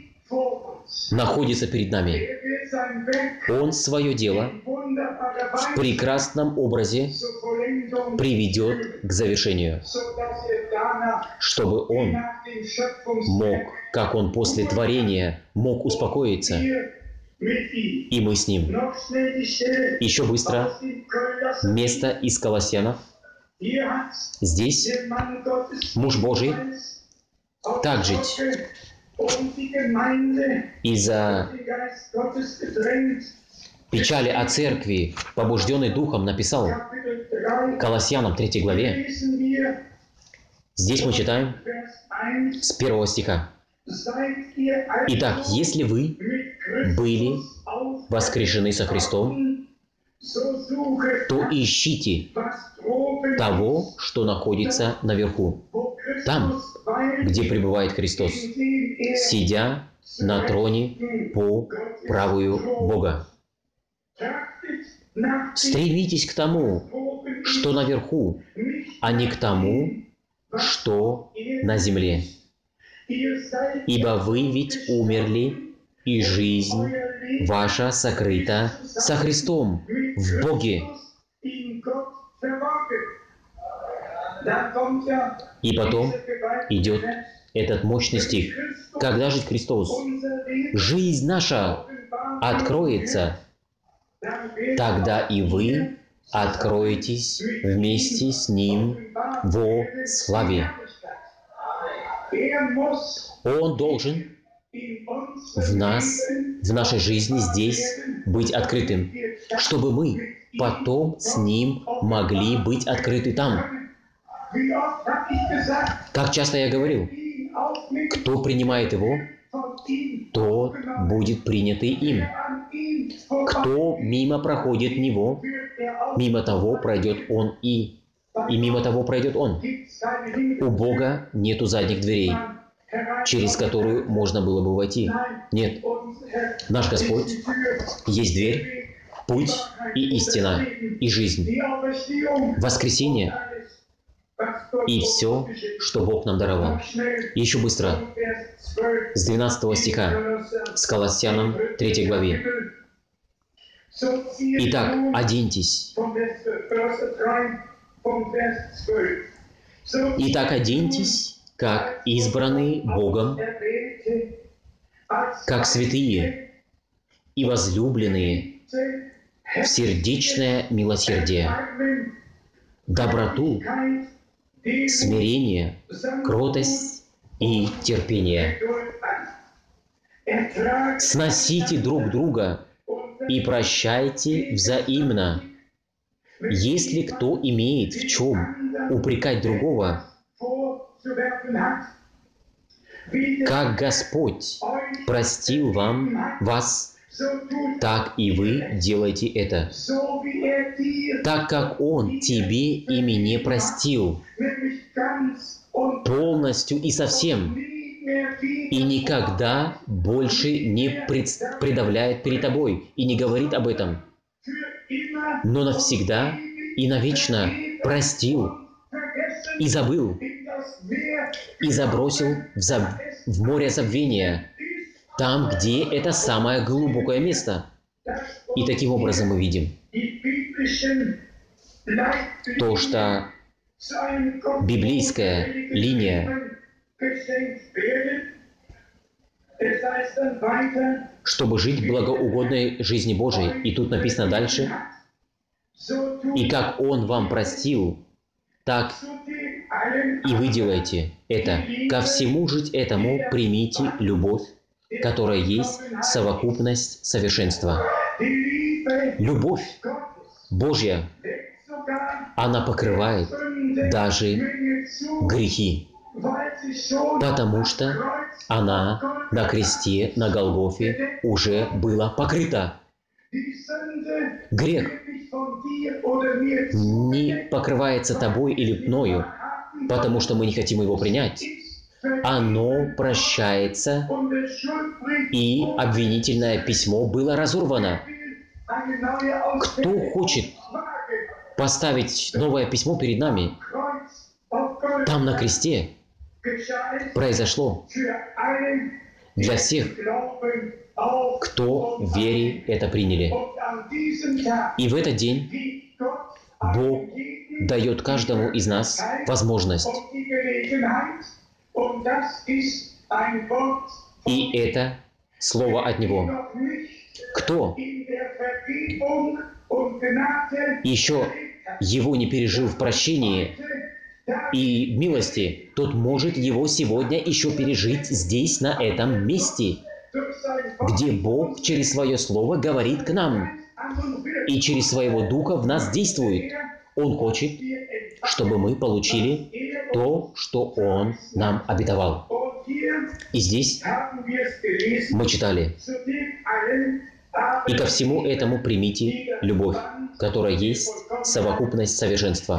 находится перед нами. Он свое дело в прекрасном образе приведет к завершению, чтобы он мог, как он после творения, мог успокоиться, и мы с ним. Еще быстро место из Колоссянов. Здесь муж Божий также из-за печали о церкви, побужденный Духом, написал Колоссянам 3 главе. Здесь мы читаем с 1 стиха. Итак, если вы были воскрешены со Христом, то ищите того, что находится наверху, там, где пребывает Христос, сидя на троне по правую Бога. Стремитесь к тому, что наверху, а не к тому, что на земле. Ибо вы ведь умерли, и жизнь ваша сокрыта со Христом в Боге. И потом идет этот мощный стих. Когда же Христос, жизнь наша, откроется, тогда и вы откроетесь вместе с Ним во славе. Он должен в нас, в нашей жизни здесь быть открытым, чтобы мы потом с Ним могли быть открыты там. Как часто я говорил, кто принимает Его, тот будет принятый им. Кто мимо проходит Него, мимо того пройдет он и мимо того пройдет он. У Бога нету задних дверей, через которую можно было бы войти. Нет. Наш Господь есть дверь, путь и истина, и жизнь, воскресение и все, что Бог нам даровал. Еще быстро, с 12 стиха, с Колоссянам 3 главе. Итак, оденьтесь. Итак, оденьтесь, как избранные Богом, как святые и возлюбленные, в сердечное милосердие, доброту, смирение, кротость и терпение. Сносите друг друга и прощайте взаимно. Если кто имеет в чем упрекать другого, как Господь простил вас, так и вы делайте это. Так как Он тебе ими не простил полностью и совсем, и никогда больше не предавляет перед тобой и не говорит об этом, но навсегда и навечно простил и забыл, и забросил в море забвения, там, где это самое глубокое место. И таким образом мы видим то, что библейская линия, чтобы жить в благоугодной жизни Божией. И тут написано дальше: «И как Он вам простил, так и вы делаете это. Ко всему жить этому примите любовь, которая есть совокупность совершенства». Любовь Божья, она покрывает даже грехи, потому что она на кресте, на Голгофе уже была покрыта. Грех не покрывается тобой или мною, потому что мы не хотим его принять. Оно прощается, и обвинительное письмо было разорвано. Кто хочет поставить новое письмо перед нами? Там на кресте произошло для всех, кто в вере это приняли. И в этот день Бог дает каждому из нас возможность. И это слово от Него. Кто еще Его не пережил в прощении и милости, тот может его сегодня еще пережить здесь, на этом месте, где Бог через Свое Слово говорит к нам и через Своего Духа в нас действует. Он хочет, чтобы мы получили то, что Он нам обетовал. И здесь мы читали: «И ко всему этому примите любовь, которая есть совокупность совершенства.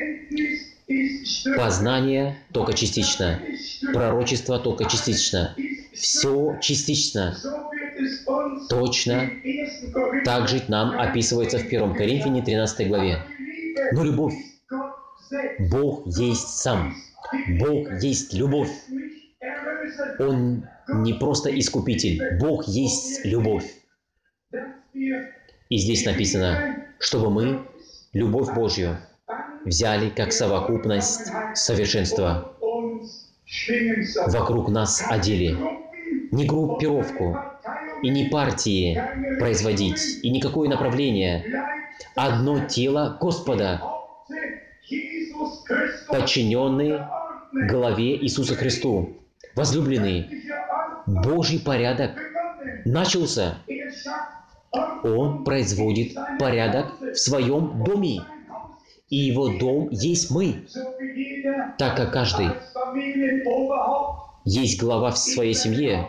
Познание только частично, пророчество только частично, все частично». Точно так же нам описывается в 1 Коринфяне 13 главе. Но любовь, Бог есть сам, Бог есть любовь. Он не просто искупитель, Бог есть любовь. И здесь написано, чтобы мы любовь Божью взяли как совокупность совершенства. Вокруг нас одели. Не группировку и не партии производить, и никакое направление. Одно тело Господа, подчиненные главе Иисуса Христу. Возлюбленные, Божий порядок начался. Он производит порядок в своем доме. И его дом есть мы. Так как каждый есть глава в своей семье,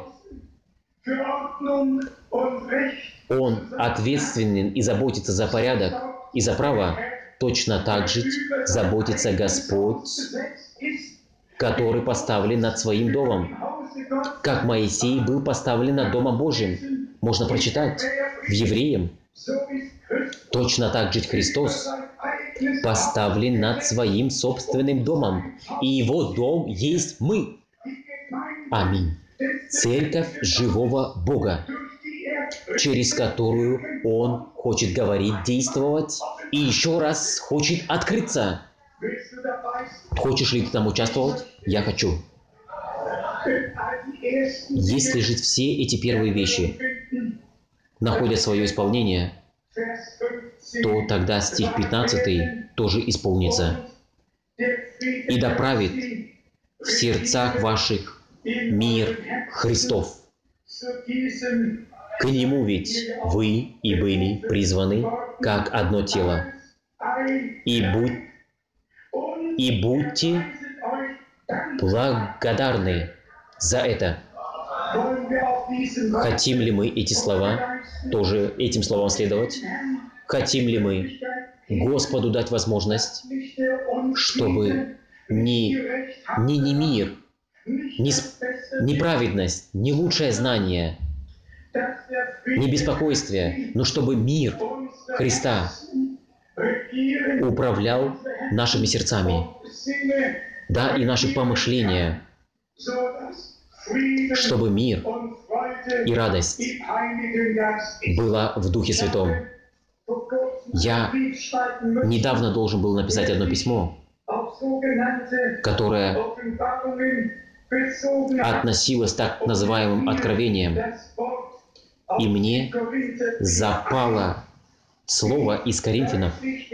он ответственен и заботится за порядок и за право. Точно так же заботится Господь, который поставлен над своим домом. Как Моисей был поставлен над Домом Божьим. Можно прочитать в Евреям. Точно так же Христос поставлен над своим собственным домом. И его дом есть мы. Аминь. Церковь живого Бога, через которую Он хочет говорить, действовать и еще раз хочет открыться. Хочешь ли ты там участвовать? Я хочу. Если же все эти первые вещи находят свое исполнение, то тогда стих 15 тоже исполнится. «И да правит в сердцах ваших мир Христов. К Нему ведь вы и были призваны, как одно тело. И будьте благодарны за это». Хотим ли мы эти слова, тоже этим словам следовать? Хотим ли мы Господу дать возможность, чтобы ни мир, ни праведность, ни лучшее знание, ни беспокойствие, но чтобы мир Христа управлял нашими сердцами, да, и наши помышления, чтобы мир и радость была в Духе Святом. Я недавно должен был написать одно письмо, которое относилось к так называемым откровениям, и мне запало слово из Коринфянов,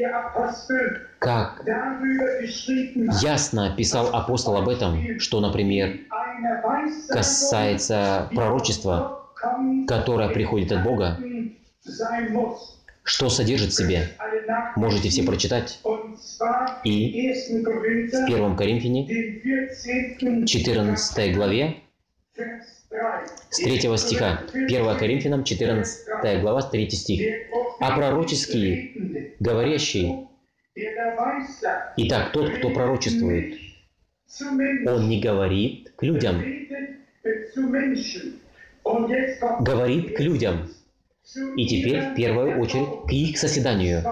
как ясно писал апостол об этом, что, например, касается пророчества, которое приходит от Бога, что содержит в себе. Можете все прочитать. И в 1 Коринфяне, 14 главе, с 3 стиха. 1 Коринфянам, 14 глава, 3 стих. «А пророческие, говорящие, итак, тот, кто пророчествует, он не говорит к людям, говорит к людям». И теперь, в первую очередь, к их созиданию,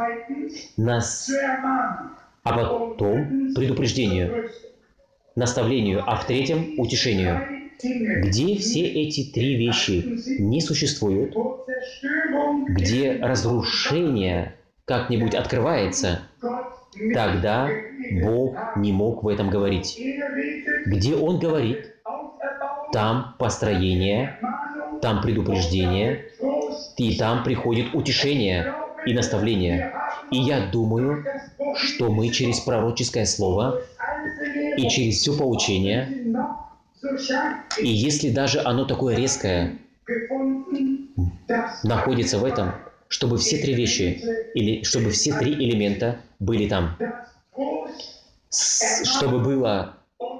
а потом предупреждению, наставлению, а в третьем – утешению. Где все эти три вещи не существуют, где разрушение как-нибудь открывается, тогда Бог не мог в этом говорить. Где Он говорит, там построение, там предупреждение, и там приходит утешение и наставление. И я думаю, что мы через пророческое слово и через все поучение, и если даже оно такое резкое, находится в этом, чтобы все три вещи, или чтобы все три элемента были там. Чтобы было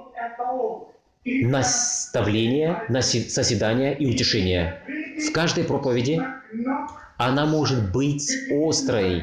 наставление, созидание и утешение. В каждой проповеди она может быть острой.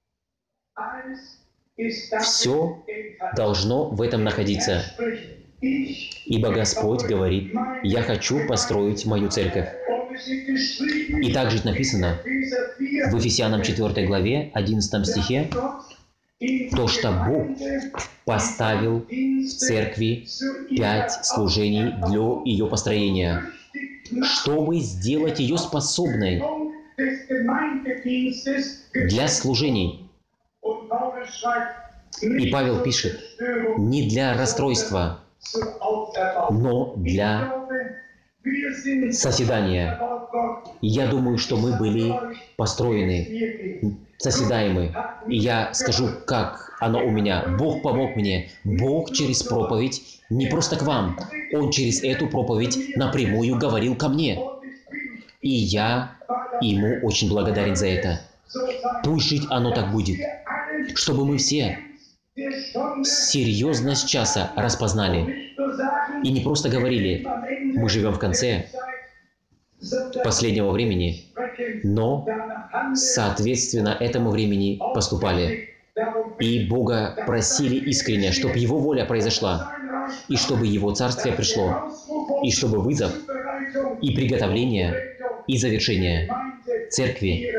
Все должно в этом находиться. Ибо Господь говорит: «Я хочу построить мою церковь». И также написано в Ефесянам 4 главе, 11 стихе, то, что Бог поставил в церкви 5 служений для ее построения, чтобы сделать ее способной для служений. И Павел пишет, не для расстройства, но для созидания. И я думаю, что мы были построены, созидаемы. И я скажу, как оно у меня. Бог помог мне. Бог через проповедь не просто к вам. Он через эту проповедь напрямую говорил ко мне. И я ему очень благодарен за это. Пусть жить оно так будет, чтобы мы все серьезность часа распознали. И не просто говорили, мы живем в конце последнего времени, но соответственно этому времени поступали. И Бога просили искренне, чтобы Его воля произошла, и чтобы Его Царствие пришло, и чтобы вызов, и приготовление, и завершение Церкви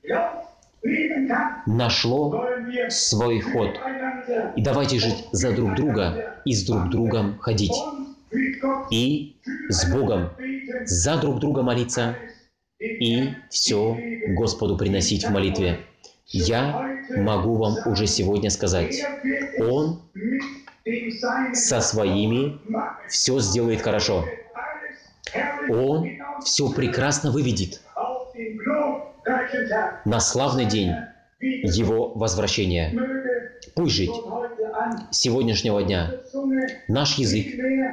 нашло свой ход. И давайте жить за друг друга и с друг другом ходить. И с Богом за друг друга молиться и все Господу приносить в молитве. Я могу вам уже сегодня сказать, Он со своими все сделает хорошо. Он все прекрасно выведет на славный день Его возвращения. Пусть жить сегодняшнего дня наш язык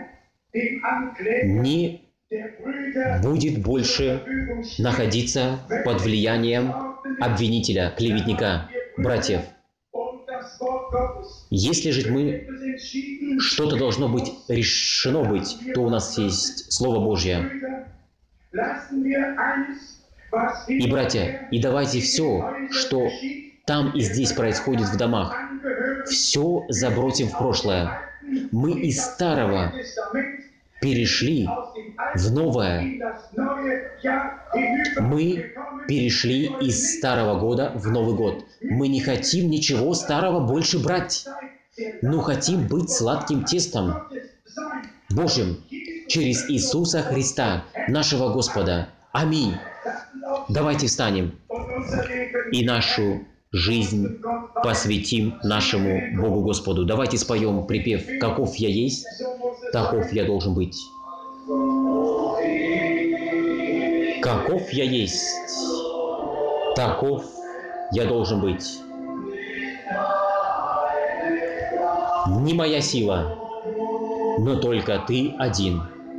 не будет больше находиться под влиянием обвинителя, клеветника, братьев. Если же мы что-то должно быть решено быть, то у нас есть Слово Божье. И, братья, и давайте все, что там и здесь происходит в домах, все забросим в прошлое. Мы из старого перешли в новое. Мы перешли из старого года в Новый год. Мы не хотим ничего старого больше брать, но хотим быть сладким тестом Божьим через Иисуса Христа, нашего Господа. Аминь. Давайте встанем и нашу жизнь посвятим нашему Богу Господу. Давайте споем припев «Каков я есть, таков я должен быть». Каков я есть, таков я должен быть. Не моя сила, но только Ты один.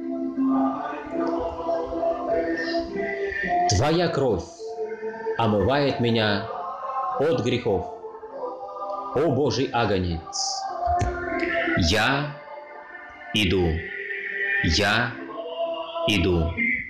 Твоя кровь омывает меня от грехов. О Божий агнец, я иду, я иду.